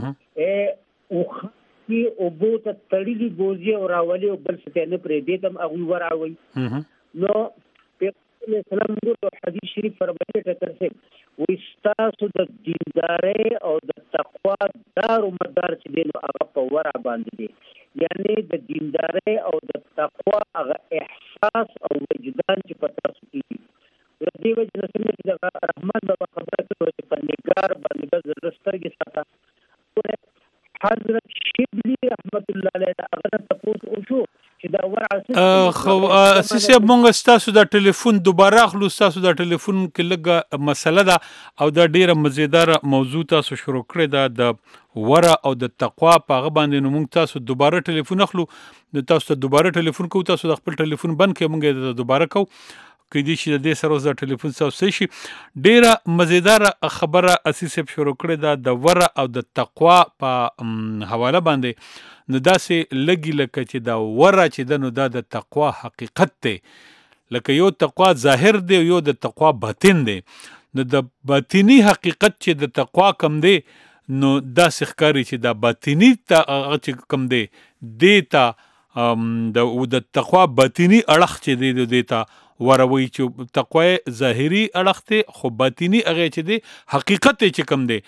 او بوت تړلي بوزي او راولي او بل څه نه پرې دې تم هغوی ورعوي. نو پیغمبر اسلام ګورو حدیث شریف فرمایي ټکر سي وي ستاسو د دیندارۍ او د تقوا دار او مدار چې دی نو هغه په ورع باندې دی یعنی د دیندارۍ او د تقوا هغه احساس او وجدان چې په تاسو کې دي. د دې وجه نه څنګه چې د رحمان بابا خبره کوي چې په نگار باندې بس سترګې ساته حضرت شبلی رحمت الله علیه هغه تاسو او شو چې دا ورع خو اساسي مونږ ستاسو د ټلیفون دوباره اخلو ستاسو د ټلیفون کې لږه مسله ده او دا ډیره مزیدار موضوع تاسو شروع کړې ده د ورع او د تقوا په هغه باندې نو مونږ تاسو دوباره ټلیفون اخلو د تاسو ته دوباره ټلیفون کوو تاسو د خپل ټلیفون بند کړئ مونږ یې دوباره کوو کې دي چې د دې سره د ټلیفون څخه شي. ډیره مزیدار خبره اساسي شروع کړې ده د ورع او د تقوا په حواله باندې نو داسې لګي لکه چې دا ورع چې ده نو دا د تقوا حقیقت دی لکه یو تقوا ظاهر دی یو د تقوا باطن دی. نو د باطنی حقیقت چې د تقوا کم دی نو داسې ښکاري چې دا باطنی هغه چې کم دی دې ته د تقوا باطنی اړخ چې دی دې ته وروي چې تقوا ظاهري اړخ دی خو باطنی هغه چې دی حقیقت چې کم دی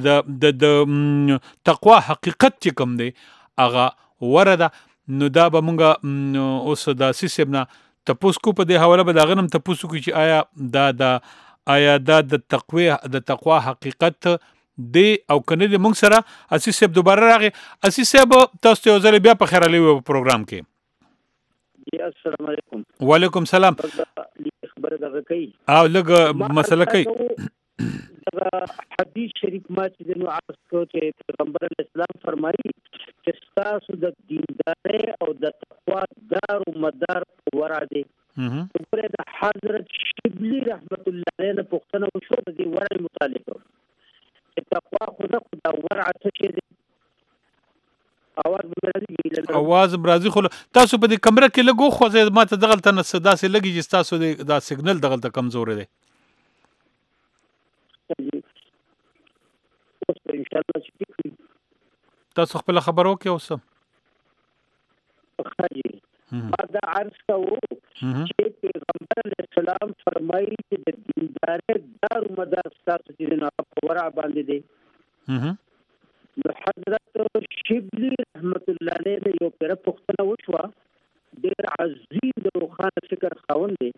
د تقوا حقیقت چې کم دی هغه ورع ده. نو دا به مونږ اوس د سیسب نه تپوس کو په دې حواله به د هغه نم تپوس کو چې آیا دا د آیا دا د تقوا حقیقت دی او کنه د مونږ سره اسی صاحب دوباره راغی. اسی صاحب تاسو ته ځل بیا په خیر علي په پروګرام کې. جی السلام علیکم. وعلیکم السلام. خبره دغه کوي او لګ مسله کوي دغه حدیث شریف ما چې نو عرض کو چې پیغمبر اسلام فرمایي چې تاسو د دیندارۍ او د تقوا دار او مدار ورا دي. وګوره د حضرت شبلی رحمت الله علیه نه پوښتنه وشو د دې ورا متعلق تقوا خدا ورع څه شي دي. اواز برازي خو تاسو په دې کمره کې لګو خو زه ما ته دغلت نه صدا سي لګي چې تاسو دا سیګنل دغلت کمزور دی. ان شاء الله چې تاسو خپل خبرو کې اوسه خاجي دا عرض کوو چې پیغمبر اسلام فرمایي چې د دیندارۍ دار مدار تاسو چې نه په ورع باندې دي. نو حضرت شبلی رحمت الله علیه یو پر پختنه وشو ډیر عظیم د روخانه فکر خاوند دی.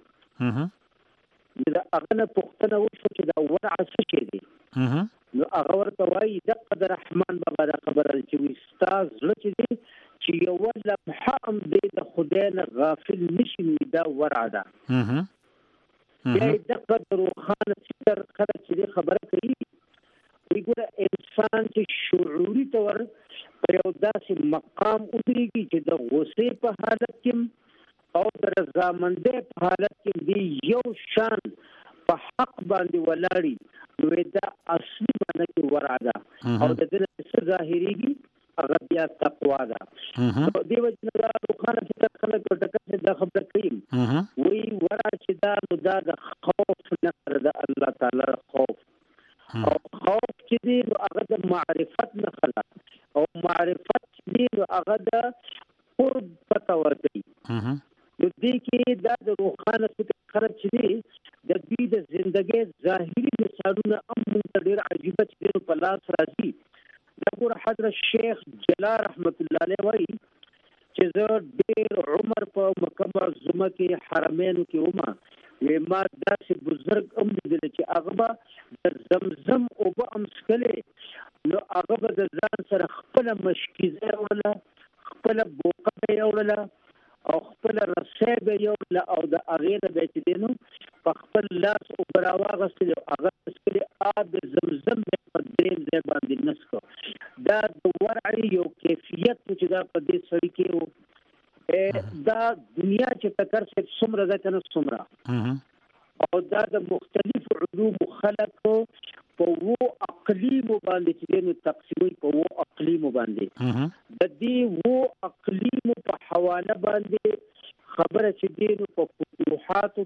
دا هغه پختنه وشو چې دا ورع څه شي دي. نو هغه ورته وایي د قدر رحمان بابا دا خبره چې استاد لکه دي چې یو لمحه هم د خدای نه غافل نشي دا ورع ده. یا د قدر روخانه فکر خلک چې خبره کوي وګوره انسان چې شعوري تور په یو داسې مقام ودرېږي چې د غوسې په حالت کې او د رضامندۍ په حالت کې دی یو شان په حق باندې ولاړي نو دا اصلي معنی کې ورع ده او د دې څه ظاهريږي هغه بیا تقوا ده. نو دی وجه نه روخانه فکر خلک په ټکر دا خبره کوي وی ورع چې دا نو دا د خوف نه ده الله تعالی خوف او خوف چې دی هغه د معرفت نه خلا او معرفت چې دی هغه د قرب پته ورکوي. نو دې کې دا د روخانه فکر خراب چې دی د دې د ژوندۍ ظاهري مثالونه هم ډېر عجیبه چې په لاس راځي. دا ګور حضرت شیخ جلال رحمت الله علیه وایي چې زه ډېر عمر په مکه معظمه کې حرمینو کې ومه ما داسې بزرګ هم لیدل چې هغه به د زمزم اوبه هم څښلې نو هغه به د ځان سره خپله مشکیزه یوړله خپله بوقه به یوړله او خپله رسۍ به یوړله او د هغې نه به چې دی نو په خپل لاس اوبه راواغېستلې او هغه څښلې آب د زمزم به په درېیم ځای باندې نه څښه. دا د ورع یو کیفیت چې دا په دې سړي کې و. دا دنیا چې فکر صرف څومره ده کنه څومره او دا د مختلف علوم خلق په وو اقلیم باندې چې نو تقسیموي په وو اقلیم باندې د دې وو اقلیم په حواله باندې خبره چې دی نو په فتوحاتو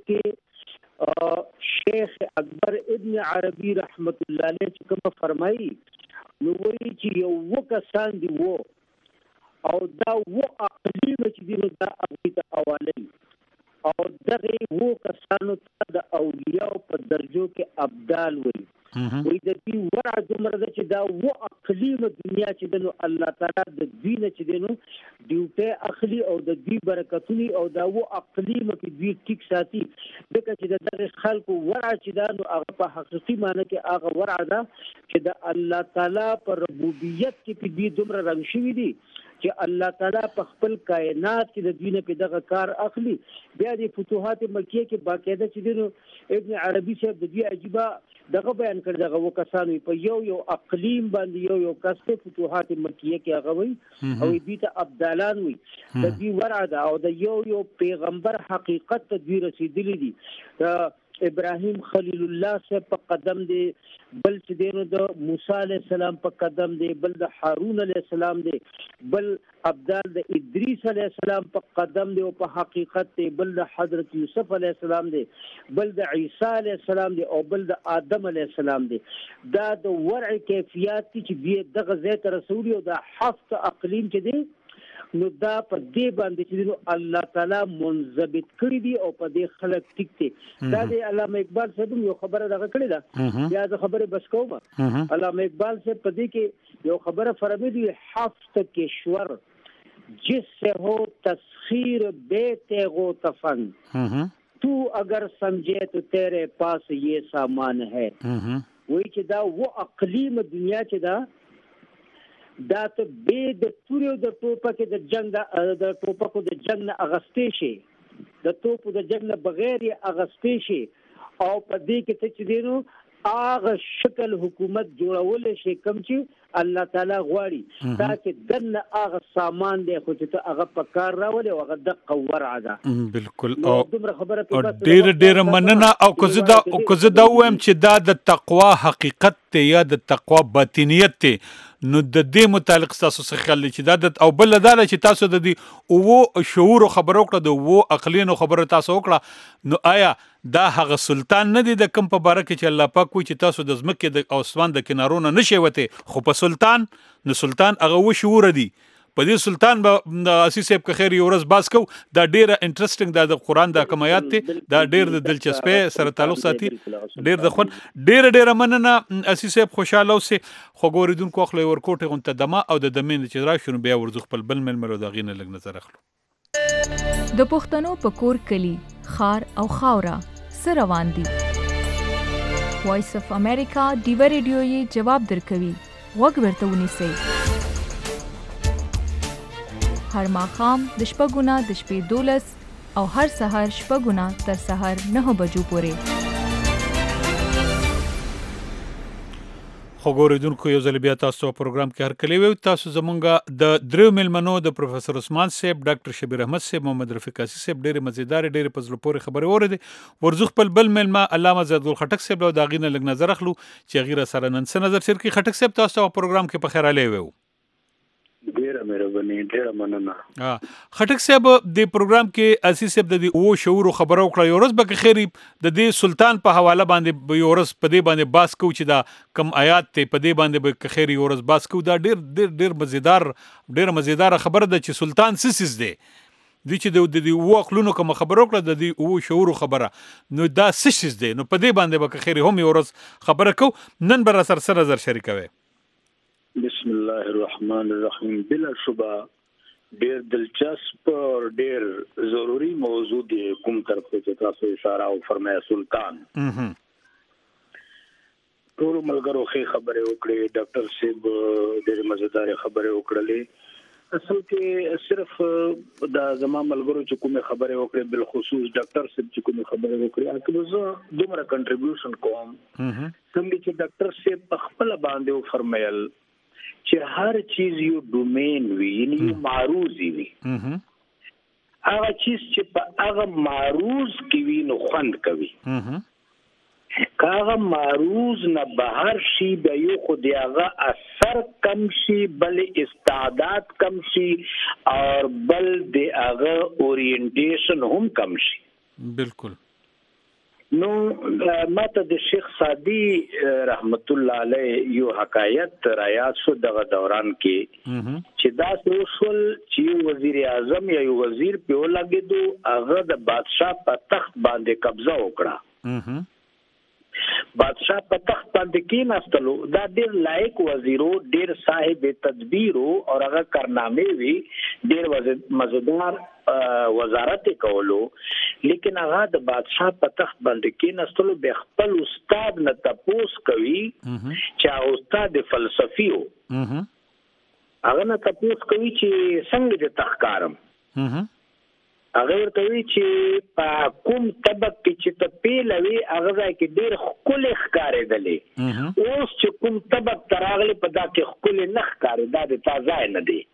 کې شیخ اکبر ابن عربي رحمت الله علیه چې کوم فرمایي نو وایي چې یو وکسان دی وو او دا وو اقلیم چې دی نو دا هغوی ته حواله او دغه وو کسانو ته د اولیاء په درجو کې ابدال وایي. وی د دې ورع دومره ده چې دا وو اقلیم دنیا چې دی نو الله تعالی د دوی نه چې دی نو ډیوټۍ اخلي او د دوی برکتونی او دا وو اقلیم کې دوی ټیک ساتي ځکه چې د دغه خلکو ورع چې دا نو هغه په حقیقي معنی کې هغه ورع ده چې د الله تعالی په ربوبیت کې په دې دومره رنګ شوي دي چې الله تعالی په خپل کائنات کې د دوی نه په دغه کار اخلي. بیا د فتوحات مکیه کې باقاعده چې دی نو ابن عربي صاحب د دې عجیبه دغه بیان کړ دغه وکسانو په یو اقلیم باندې یو کس په فتوحات مکیه کې هغه وي او دې ته ابدالان وي د دې ورع ده او د یو پیغمبر حقیقت ته دوی رسیدلی دي. ابراهیم خلیل الله سے په قدم دی بل چې دی نو د موسی علیه السلام په قدم دی بل د هارون علیه السلام دی بل ابدال د ادریس علیه السلام په قدم دی او په حقیقت دی بل د حضرت یوسف علیه السلام دی بل د عیسی علیه السلام دی او بل د آدم علیه السلام دی. دا د ورع کیفیت چې دغه ځای ته رسولي او د هفت اقلیم چې دی نو دا په دې باندې چې نو الله تعالی منضبط کړی دی او په دې خلک ټیک دي. دا د علامه اقبال صاحب یو خبره دغه کړی ده یا د خبره بس کوم علامه اقبال صاحب په دې کې یو خبره فرمایي هفت کشور جس سے ہو تسخیر بے تیغ و تفن तू अगर समझे तो तेरे पास ये सामान है وای چې دا و اقلیم دنیا چې دا ته به د تورو د ټوپکو د جنگ د ټوپکو د جنگ نه اغستې شي د توپو د جنگ نه بغیر یې اغستې شي او په دې کې ته چې دینو هغه شکل حکومت جوړول شي کوم چې الله تعالی غواړي تاکي دنه هغه سامان دی خو چې هغه په کار راولي او هغه د قور عاده بالکل او ډېر مننه او کوزه دا وایم چې دا د تقوا حقیقت ته یا د تقوا باطنیت ته نو د دې متعلق تاسو څه خیال چې دا او بل دا چې تاسو د دې او شعور خبرو کړه د او عقلینو خبرو تاسو وکړه نو آیا دا هغه سلطان نه دی د کم په باره کې چې الله پاک وایي چې تاسو د ځمکې د اسمان د کنارونو نشئ وته خو په سلطان نو سلطان هغه و شعور دی په دې سلطان به اساس صاحب که خیر یو ورځ باز کو دا ډیره انټرېسټینګ د قرآن د کمایات ته دا ډیر د دلچسپۍ سره تعلق ساتي ډیر د خون ډیره مننه اساس صاحب خوشاله اوسه خو ګوریدونکو خو ورکوټه غونته دمه او د دمین چې را شنو بیا ورځ خپل بل ململو دا غینه لګ نظر اخلو د پښتنو په کور کلی خار او خاورا سره روان دي وایس اف امریکا دیو ریډیو یې جواب درکوي وګ ورته ونیسئ هر ماښام د شپږونه د شپې 12 او هر سهار شپږونه تر سهار 9 بجو پورې خو ګوریدونکو یو ځل بیا تاسو په پروګرام کې هر کلی وي تاسو زمونږ د درو ملمنو د پروفیسور عثمان صاحب ډاکټر شبیر احمد صاحب محمد رفیق اسي صاحب ډېر مزیدار ډېر په زړه پورې خبرې اورېدې ورزو خپل بل ملما علامه زیدګل خټک صاحب له داغینه لګ نظر اخلو چې غیره سره نن څه نظر شیر کې خټک صاحب تاسو په پروګرام کې په خیر علي وو ډیره مهرباني ډیره مننه خټک صاحب د پروګرام کې اساس صاحب د او شعور خبرو کړو یو ورځ به خیر د دې سلطان په حواله باندې یو ورځ په دې باندې باس کو چې دا کم آیات ته په دې باندې به خیر یو ورځ باس کو دا ډیر مزیدار خبره ده چې سلطان سیس دی د چې د او خلونو کوم خبرو کړه د او شعور خبره نو دا سیس دی نو په دې باندې به خیر هم یو ورځ خبره کو نن بر سره نظر شریکوي بسم الله الرحمن الرحیم بلا شبہ ډیر دلچسپ اور ډیر ضروری موضوع دی کوم طرف ته تاسو اشاره او فرمایا سلطان ټول ملګرو خبرې وکړې ډاکټر صاحب ډیر مزیدار خبرې وکړلې اصل کې صرف دا زمام ملګرو چې کومه خبرې وکړې بل خصوص ډاکټر صاحب چې کومه خبرې وکړې اته زه دومره کنټریبیوشن کوم څنګه چې ډاکټر صاحب په خپل باندې فرمایل چې هر چیز یو ډومین وي یعنی یو معروض وي هغه چیز چې په هغه معروض کې وي نو خوند کوي هغه معروض نه بهر شي د یو خو دی هغه اثر کم شي بل استعداد کم شي او بل دی هغه اورینټیشن هم کم شي بالکل نو ماته د شیخ سادی رحمت الله علیه یو حکایت رايات شو دغه دوران کې چې دا سوشل چې وزیر اعظم یا یو وزیر په ولګیدو هغه د بادشاہ په تخت باندې قبضه وکړه بادشاہ په تخت باندې کېناستلو دا ډېر لایق وزیرو ډېر صاحب تدبیرو او هغه کارنامې وی ډېر مزیدار وزارت کولو لیکن هغه د بادشاہ په تخت باندې کېناستلو به خپل استاد نه تپوس کوي چې استاد فلسفیو هغه نه تپوس کوي چې څنګه د تخکارم هغه ورته وی چې په کوم طبق کې چې ته پیلوي هغه ځای کې ډېر خپل ښکارېدلې اوس چې کوم طبق تراغلي په دا کې خپل نه ښکارې دا د تازه نه دی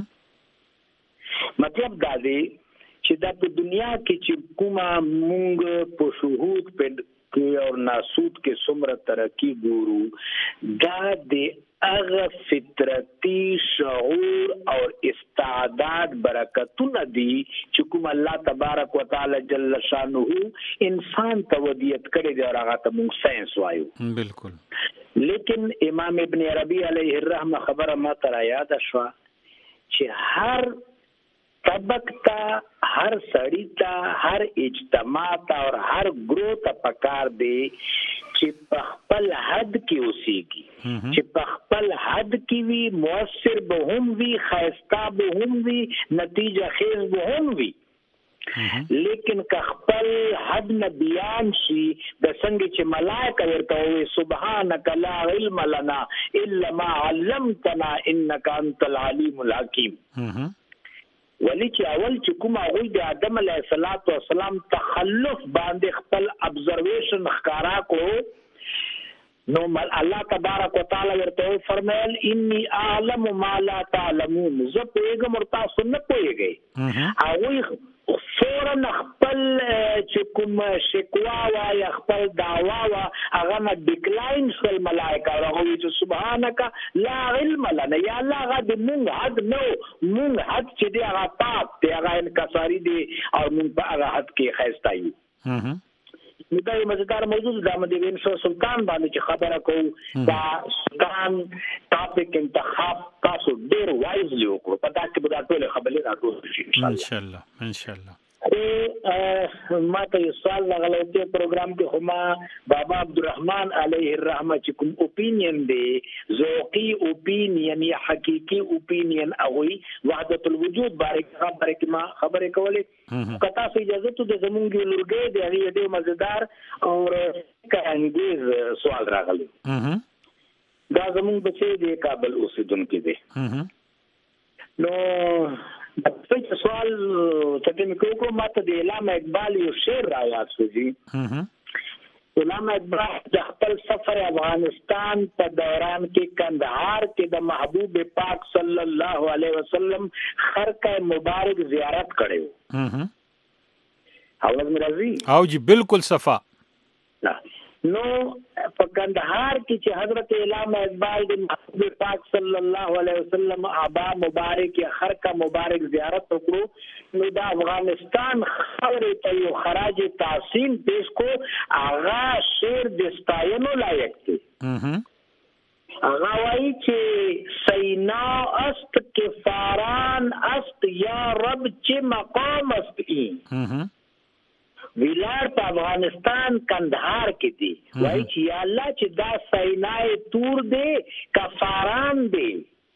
مطلب دا دی چې دا په دنیا کې چې کومه مونږ په شهود کې او ناسود کې څومره ترقی ګورو دا د هغه فطرتي شعور او استعداد برکتونه دي چې کوم الله تبارک وتعالى جل شانه انسان ته ودیت کړی دی او هغه ته موږ ساينس وایو بالکل لیکن امام ابن عربی علیه الرحمه خبره ما تر یاد شوه چې هر طبق تا هر سړی تا هر اجتماع تا اور هر گروه تا پکار دی چې په خپل حد کې اوسېږي چې په خپل حد کې وي مؤثر به هم وي خیستا به هم وي نتیجه خیز به هم وي لیکن که خپل حد نه بیان شي د څنګه چې ملائکه ورته وي سبحانك لا علم لنا الا ما علمتنا انك انت العليم الحكيم. ولی چې اول چې کوم هغه د آدم علیه السلام تخلف باندې خپل ابزرویشن ښکارا کو نو الله تبارک وتعالى ورته فرمایل انی اعلم ما لا تعلمون. زه پیغام ورته سن پويږي هغه فورا خپل چې کوم شکوا وا یا خپل دعوا وا هغه نه ډیکلاین شول ملائکه او هغه چې سبحانك لا علم لنا یا الله هغه د مونږ حد نو مونږ حد چې دی هغه پاک دی هغه انکساری دی او مونږ په هغه حد کې خاصتایو. دا یو مزیدار موضوع د مدین سلطان باندې چې خبره کوو دا سلطان ټاپک انتخاب تاسو ډیر وایزلی وکړو په دا کې به دا ټول خبرې راټول شي ان شاء الله. ما ته یو سوال راغلی پروګرام کې خو بابا عبدالرحمن علیه الرحمه چې کوم اوپینین دی ذوقي اوپینین یا حقیقي اوپینین اوی وحدت الوجود باره کې ما خبرې کولې کتا سي اجازه ته د زمونږ لورګي دی هغه ډېر مزیدار او کانګیز سوال راغلی. دا زمونږ بچي دی کابل اوسیدونکو دی. نو د څه سوال چې موږ کوو ماته د علامه اقبال یو شعر را یاد شو جی. علامه اقبال د خپل سفر افغانستان په دوران کې کندهار کې د محبوب پاک صلی الله علیه وسلم خرقه مبارک زیارت کړو. اواز مې راځي؟ او جی بالکل صفا. نو په کندهار کې چې حضرت علامه اقبال د محبوب پاک صلی الله علیه وسلم آبا مبارک یا خرقه مبارک زیارت وکړو نو د افغانستان خاورې ته یو خراج تحسین پیش کو آغا شعر د ستاینو لایق دی. آغا وایي چې سینا است که فاران است یا رب چې مقام است این ویلار په افغانستان کندهار کې دی. وایي چې یا الله چې دا سینای تور دی کفاران دی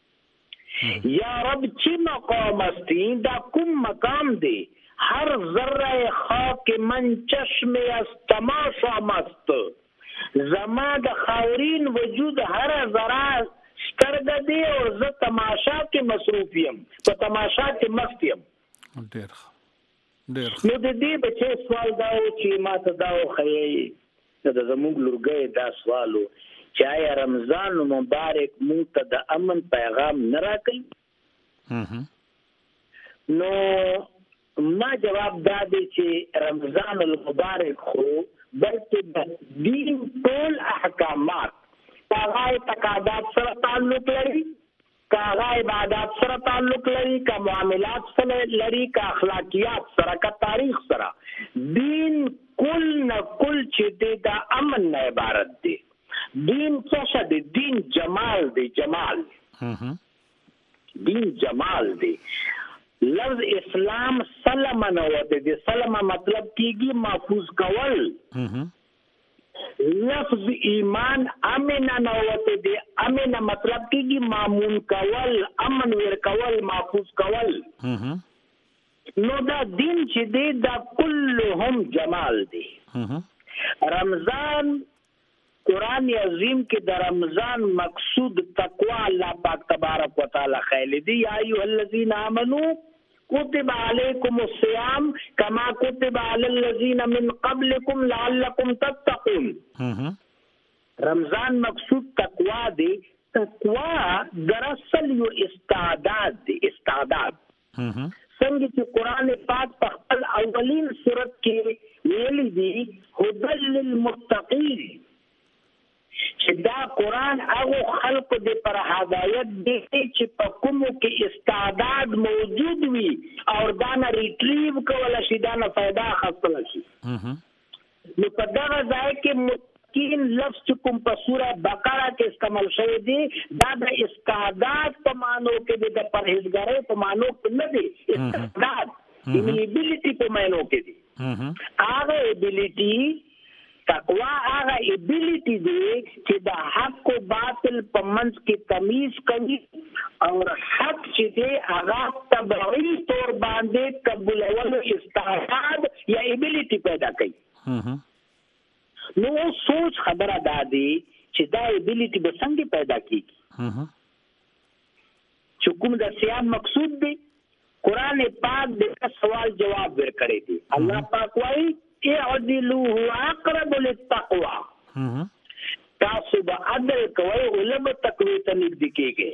یا رب چې مقام استی دا کوم مقام دی هر ذره خاک من چشم از تماشا مست زما د خاورین وجود هر ذره سترګه دی او زه تماشا کې مصروف یم په تماشا کې مست یم. ډېر نو د دې بچي سوال دا و چې ما ته دا وخیي د زموږ لورګي دا سوالو چې آیا رمضان مبارک موږ ته د امن پیغام نه راکړي؟ نو ما جواب دا دی چې رمضان المبارک خو بلکې د دین ټول احکامات هغه تقاضات سره تعلق لري کا عبادات سره تعلق لري کا معاملات سره لري کا اخلاقیات سره کا تاریخ سره دین کل نه کل چې د امن نه عبارت دی. دین څه دی؟ دین جمال دی. جمال دین جمال دی. لفظ اسلام سلم نه وته دی. سلم مطلب کیږي محفوظ کول. لفظ ایمان امن نه وته دی. امن مطلب کیږي مامون کول امن ور کول محفوظ کول. نو دا دین چې دی دا كلهم جمال دی. رمضان قرآن عظیم کې د رمضان مقصود تقوا الله پاک تبارک وتعالى خیل دی. یا ایها الذین آمنوا کتب علیکم الصیام کما کتب علی الذین من قبلکم لعلکم تتقون. رمضان مقصود تقوا دی. تقوا دراصل یو استعداد دی. استعداد څنګه چې قرآن پاک په خپل اولین سورت کې ویلي دی هدى للمتقین چې دا قرآن هغه خلق دی پر هدایت دی چې په کومو کې استعداد موجود وي او دا نه ریټریو کول شي دا نه فائدہ حاصل شي. نو په دا ځای کې متقین لفظ چې کوم په سوره بقره کې استعمال شوی دی دا د استعداد په معنی کې د پرهیزګارۍ په معنی کې نه دی. استعداد ایبیلیټي په معنی کې دی. هغه ایبیلیټي تقوا هغه ابیلیټي دی چې د حق او باطل په منځ کې تمیز کوي او حق چې دی هغه تبعی تور باندې قبولولو استعداد یا ابیلیټي پیدا کوي. نو سوچ خبره ده دی چې دا ابیلیټي به څنګه پیدا کیږي چې کوم د سیام مقصود دی. قرآن پاک د سوال جواب ورکړي دي. الله پاک وایي اعدلوا اقرب للتقوى. تاسو به عدل کوئ ولب تقوی ته نږدې کېږئ.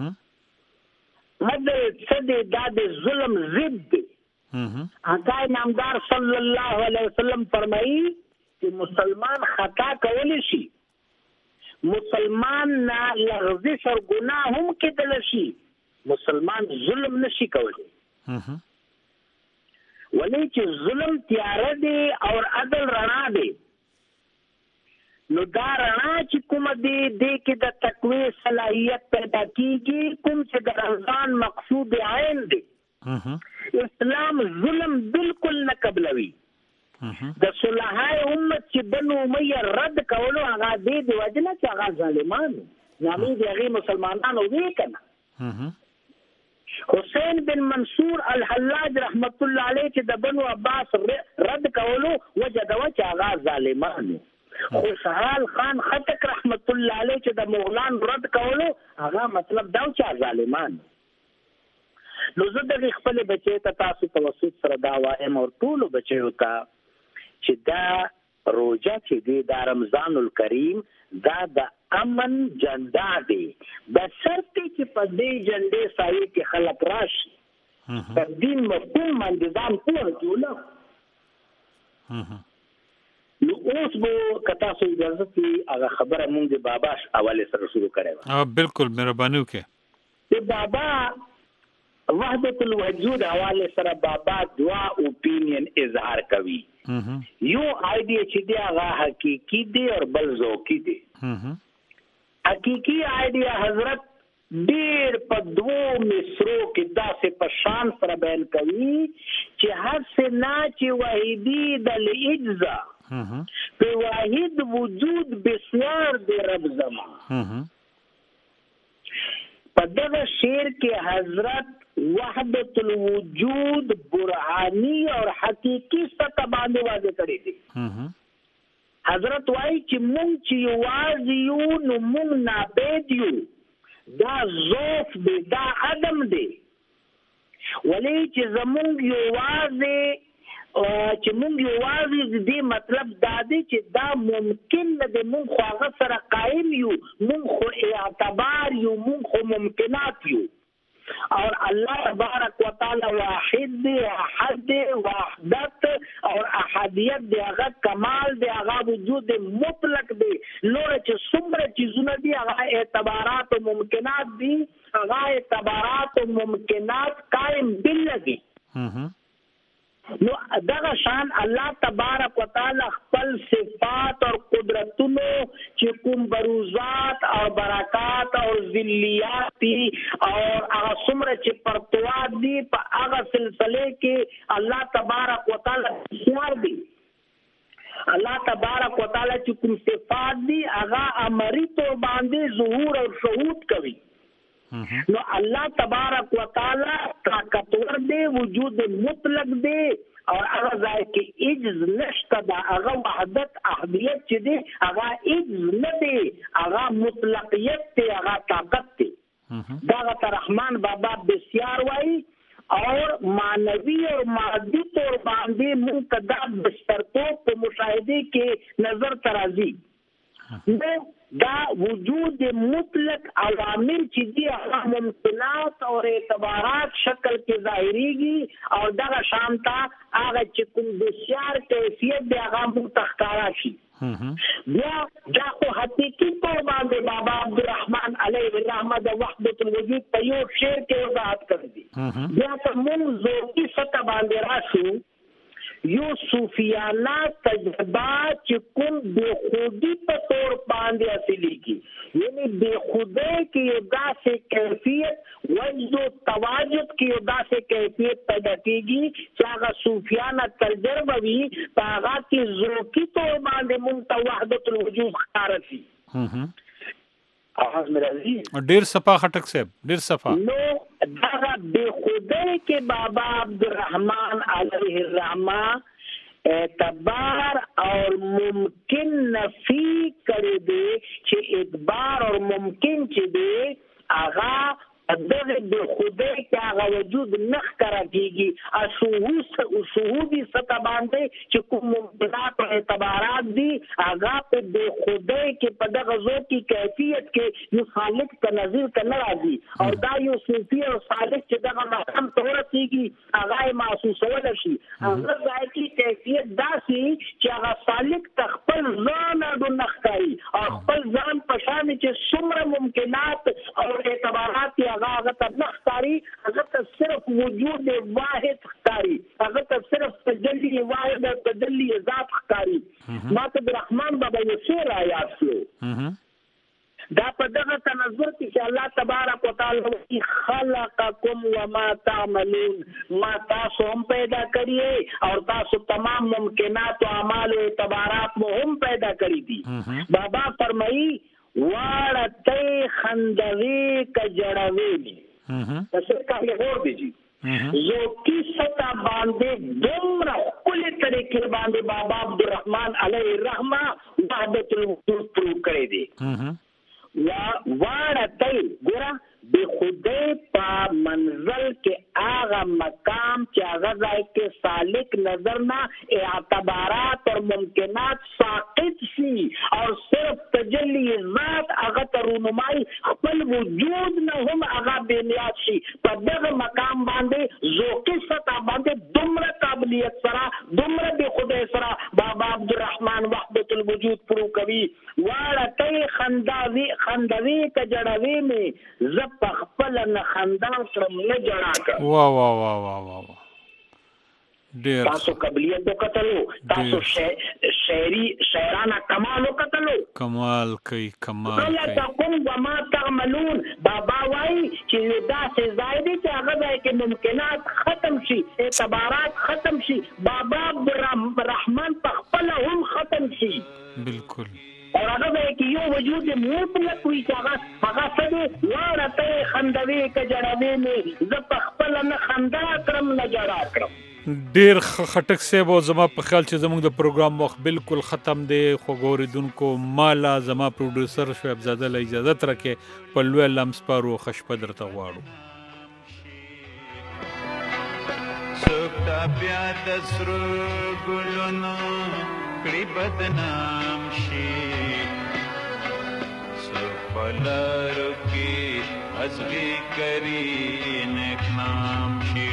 عدل څه دی؟ دا د ظلم ضد دی. آقا نامدار صلی الله علیه وسلم فرمایي چې مسلمان خطا کولی شي، مسلمان نه لغزش او ګناه هم کېدلی شي، مسلمان ظلم نشي کولی. ولی چې ظلم تیاره دی او عدل رڼا دی. نو دا رڼا چې کومه دی دې کې د تقوی صلاحیت پیدا کیږي، کوم چې د رمضان مقصود عین دی. اسلام ظلم بالکل نه قبلوي. د صلحای امت چې بنو امیه رد کولو هغه دې د وجه نه چې هغه ظالمانو نامې د هغې مسلمانانو وی که نه. حسین بن منصور الحلاج رحمت الله علیه چې د بنو عباس رد کولو وجه دا و چې هغه ظالمانو. خوشحال خان خټک رحمت الله علیه چې د مغلان رد کولو هغه مطلب دا و چې ظالمانو. نو زه دغې خپلې بچی ته تاسو توسط سره دا وایم او ټولو بچیو ته چې دا روژه چې دی دا رمضان الکریم دا د امن جنډا دی. د شرط چې په دې جنډې سایې کې خلک راشي پر دین مفهوم باندې ځان پوه کړي. نو اوس به که تاسو اجازه کړي هغه خبره مونږ د بابا حوالې سره شروع کړې وه. بالکل مهرباني وکړئ. د بابا وحدت الوجود حواله سره بابا دعا اوپینین اظهار کوي. یو آیډیا چې دی هغه حقیقي دی او بل ذوقي دی. حقیقي آیډیا حضرت ډېر په دوو مصرو کې داسې په شان سره بیان کوي چې هر څه نه چې وحیدی د الاجزا په واحد وجود بسیار دی رب زما. په دغه شعر کې حضرت وحدت الوجود برهانی اور حقیقی سطح باندې واضح کړی دی. حضرت وایي چې مونږ چې یوازې یو نو مونږ نابید یو. دا ضعف دی، دا عدم دی. ولی چې زمونږ یوازې دې مطلب دا دی چې دا ممکن نه دی. مونږ خو هغه سره قائم یو، مونږ خو اعتبار یو، مونږ خو ممکنات یو. اور اللہ تبارک و تعالی واحد دی، احد دی، وحدت اور احدیت دی، هغه کمال دی، هغه وجود مطلق دی. نور چې څومره چیزونه دي هغه اعتبارات او ممکنات دي، هغه اعتبارات او ممکنات قائم بالله دي. نو دغه شان الله تبارک و تعالی خپل صفات او قدرتونو چې کوم بروزات او برکات او ذلیات دي او هغه څومره چې پرتوات دي په هغه سلسله کې الله تبارک و تعالی شعار دي. الله تبارک و تعالی چې کوم صفات دي هغه امری تو باندې ظهور او شهود کوي. نو الله تبارک و تعالی طاقتور دی، وجود مطلق دی اور هغه ځای کې عجز نشته. دا هغه وحدت احدیت چې دی هغه عجز نه دی، هغه مطلقیت دی، هغه طاقت دی. دغه رحمان بابا بسیار وایي اور معنوي اور مادي طور باندې موږ دا بسترتوب په مشاهده کې نظر ترازی. دا وجود مطلق عوامل چې دي هغه ممکنات او اعتبارات شکل کې ظاهريږي او دغه شانتا هغه چې کوم بسیار کیفیت دی هغه متخکارا شي. بیا دا خو حقیقي طور باندې بابا عبدالرحمن علیه الرحمه د وحدت الوجود په یو شعر کې وضاحت کړی دی. بیا که موږ ذوقي سطح باندې راشو یو صوفیانه تجربات چې کوم بے خودی په تور باندې حاصلې کی یعنی بے خودی کې یو داسې کیفیت وجد و تواجد کې یو داسې کیفیت پیدا کیږي چې هغه صوفیانه تجربه وي په هغه کې ذوقي تور باندې مونږ ته وحدت الوجود ښکاره شي. آواز میرا جی ډیر صفا خټک صاحب ډیر صفا نو دا بے خودی کې بابا عبدالرحمن علیہ الرحمہ اعتبار اور ممکن نفی کړی دی چې اعتبار اور ممکن چې دی آغا دغه بے خودی کې هغه وجود نخ کرا کیږي شهودی سطح باندې چې کوم ممکنات او اعتبارات دي هغه په بے خودی کې په دغه ذوقي کیفیت کې یو خالق کا نظیر کا ناراضي او دا یو صوفي او صادق چې دغه مقام ته ورسیږي هغه محسوسول شي هغه ذاتي کیفیت داسي چې هغه خالق خپل ځان د نخ کوي او خپل ځان په شان چې څومره ممکنات او اعتبارات هغه ته نختاري هغه ته صرف وجود واحد ختاري هغه ته صرف تجلی واحد تجلی ذات ختاري ما ته الرحمن بابا یې شعر آیات شو دا په دغه تنظر کې چې الله تبارک وتعالى خلقکم وما تعملون ما تاسو هم پیدا کړی او تاسو تمام ممکنات او اعمال او اعتبارات مو هم پیدا کړی دي. بابا فرمایي واړه خندوي کجړوي تاسو کله ور دي یو کیسه تا باندې دومره کله طریقې باندې بابا عبدالرحمن علیه الرحمه وحدت الوجود پرو کړی دي واړه ګورا بے خودی پا منزل کے آغا مقام چې هغه ځای کې سالک نظر نه اعتبارات اور ممکنات ساقط شي اور صرف تجلی ذات هغه ته رونمای خپل وجود نه هم هغه بے نیاز شي په دغه مقام باندې ذوقي سطح باندې دومره قابلیت سره دومره بے خودی سره بابا عبدالرحمن وحدت الوجود پرو کوي واړه خندوي کجړوي می زب خپل نه خندان سره نه جوړا وا وا وا وا وا ډیر تاسو قابلیت وکړو تاسو شاعرانه کمال وکړو کمال کوي کوم وما تعملون بابا وای چې دا څه زائد چې هغه ځای کې ممکنات ختم شي اعتبارات ختم شي بابا عبدالرحمن په خپل هم ختم شي بالکل اور هغه کې یو وجود مطلق وي چې هغه څه واره ته خندوي کجړوي مې ز په خپل نه خندا کړم نه جړا کړم ډیر خټک صاحب او زما په خیال چې زموږ د پروګرام وخت بالکل ختم دی خو ګوریدونکو مالا زما پروډوسر شعیب زاده له اجازه ترکه په لوی لمس پارو خشپه درته غواړو سوکتا بیا د سرو ګلونو کړي بدنام شي سپلارو کې ازغي کری نیک نام شي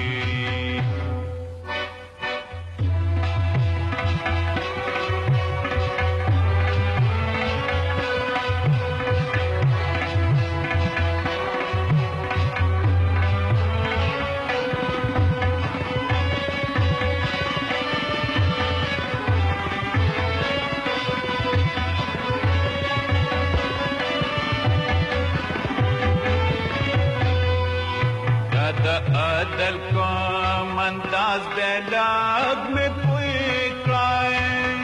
عدل کوم انداز د لاغ می پوی کړای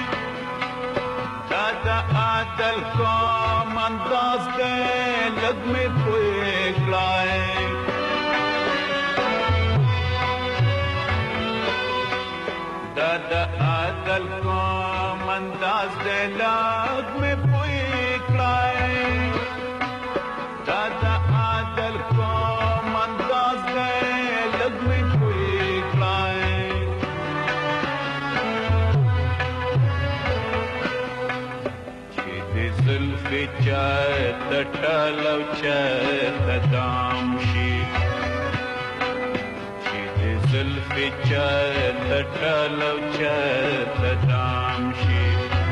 دا عدل کوم انداز د لاغ می پوی کړای دا عدل کوم انداز د لاغ می پوی کړای دا عدل کوم انداز د چاته ټالو چاته دام شي چې د زلفې چاته ټالو چاته دام شي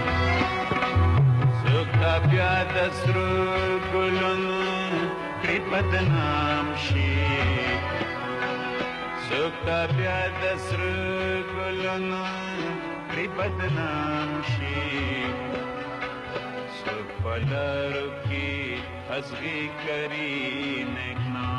څوک بیا د سرو ګلونو کړي بدنام شي سوکتا بیا دسر گلنا ری بدنام شی سوک پلارو کی ازغی کری نکنام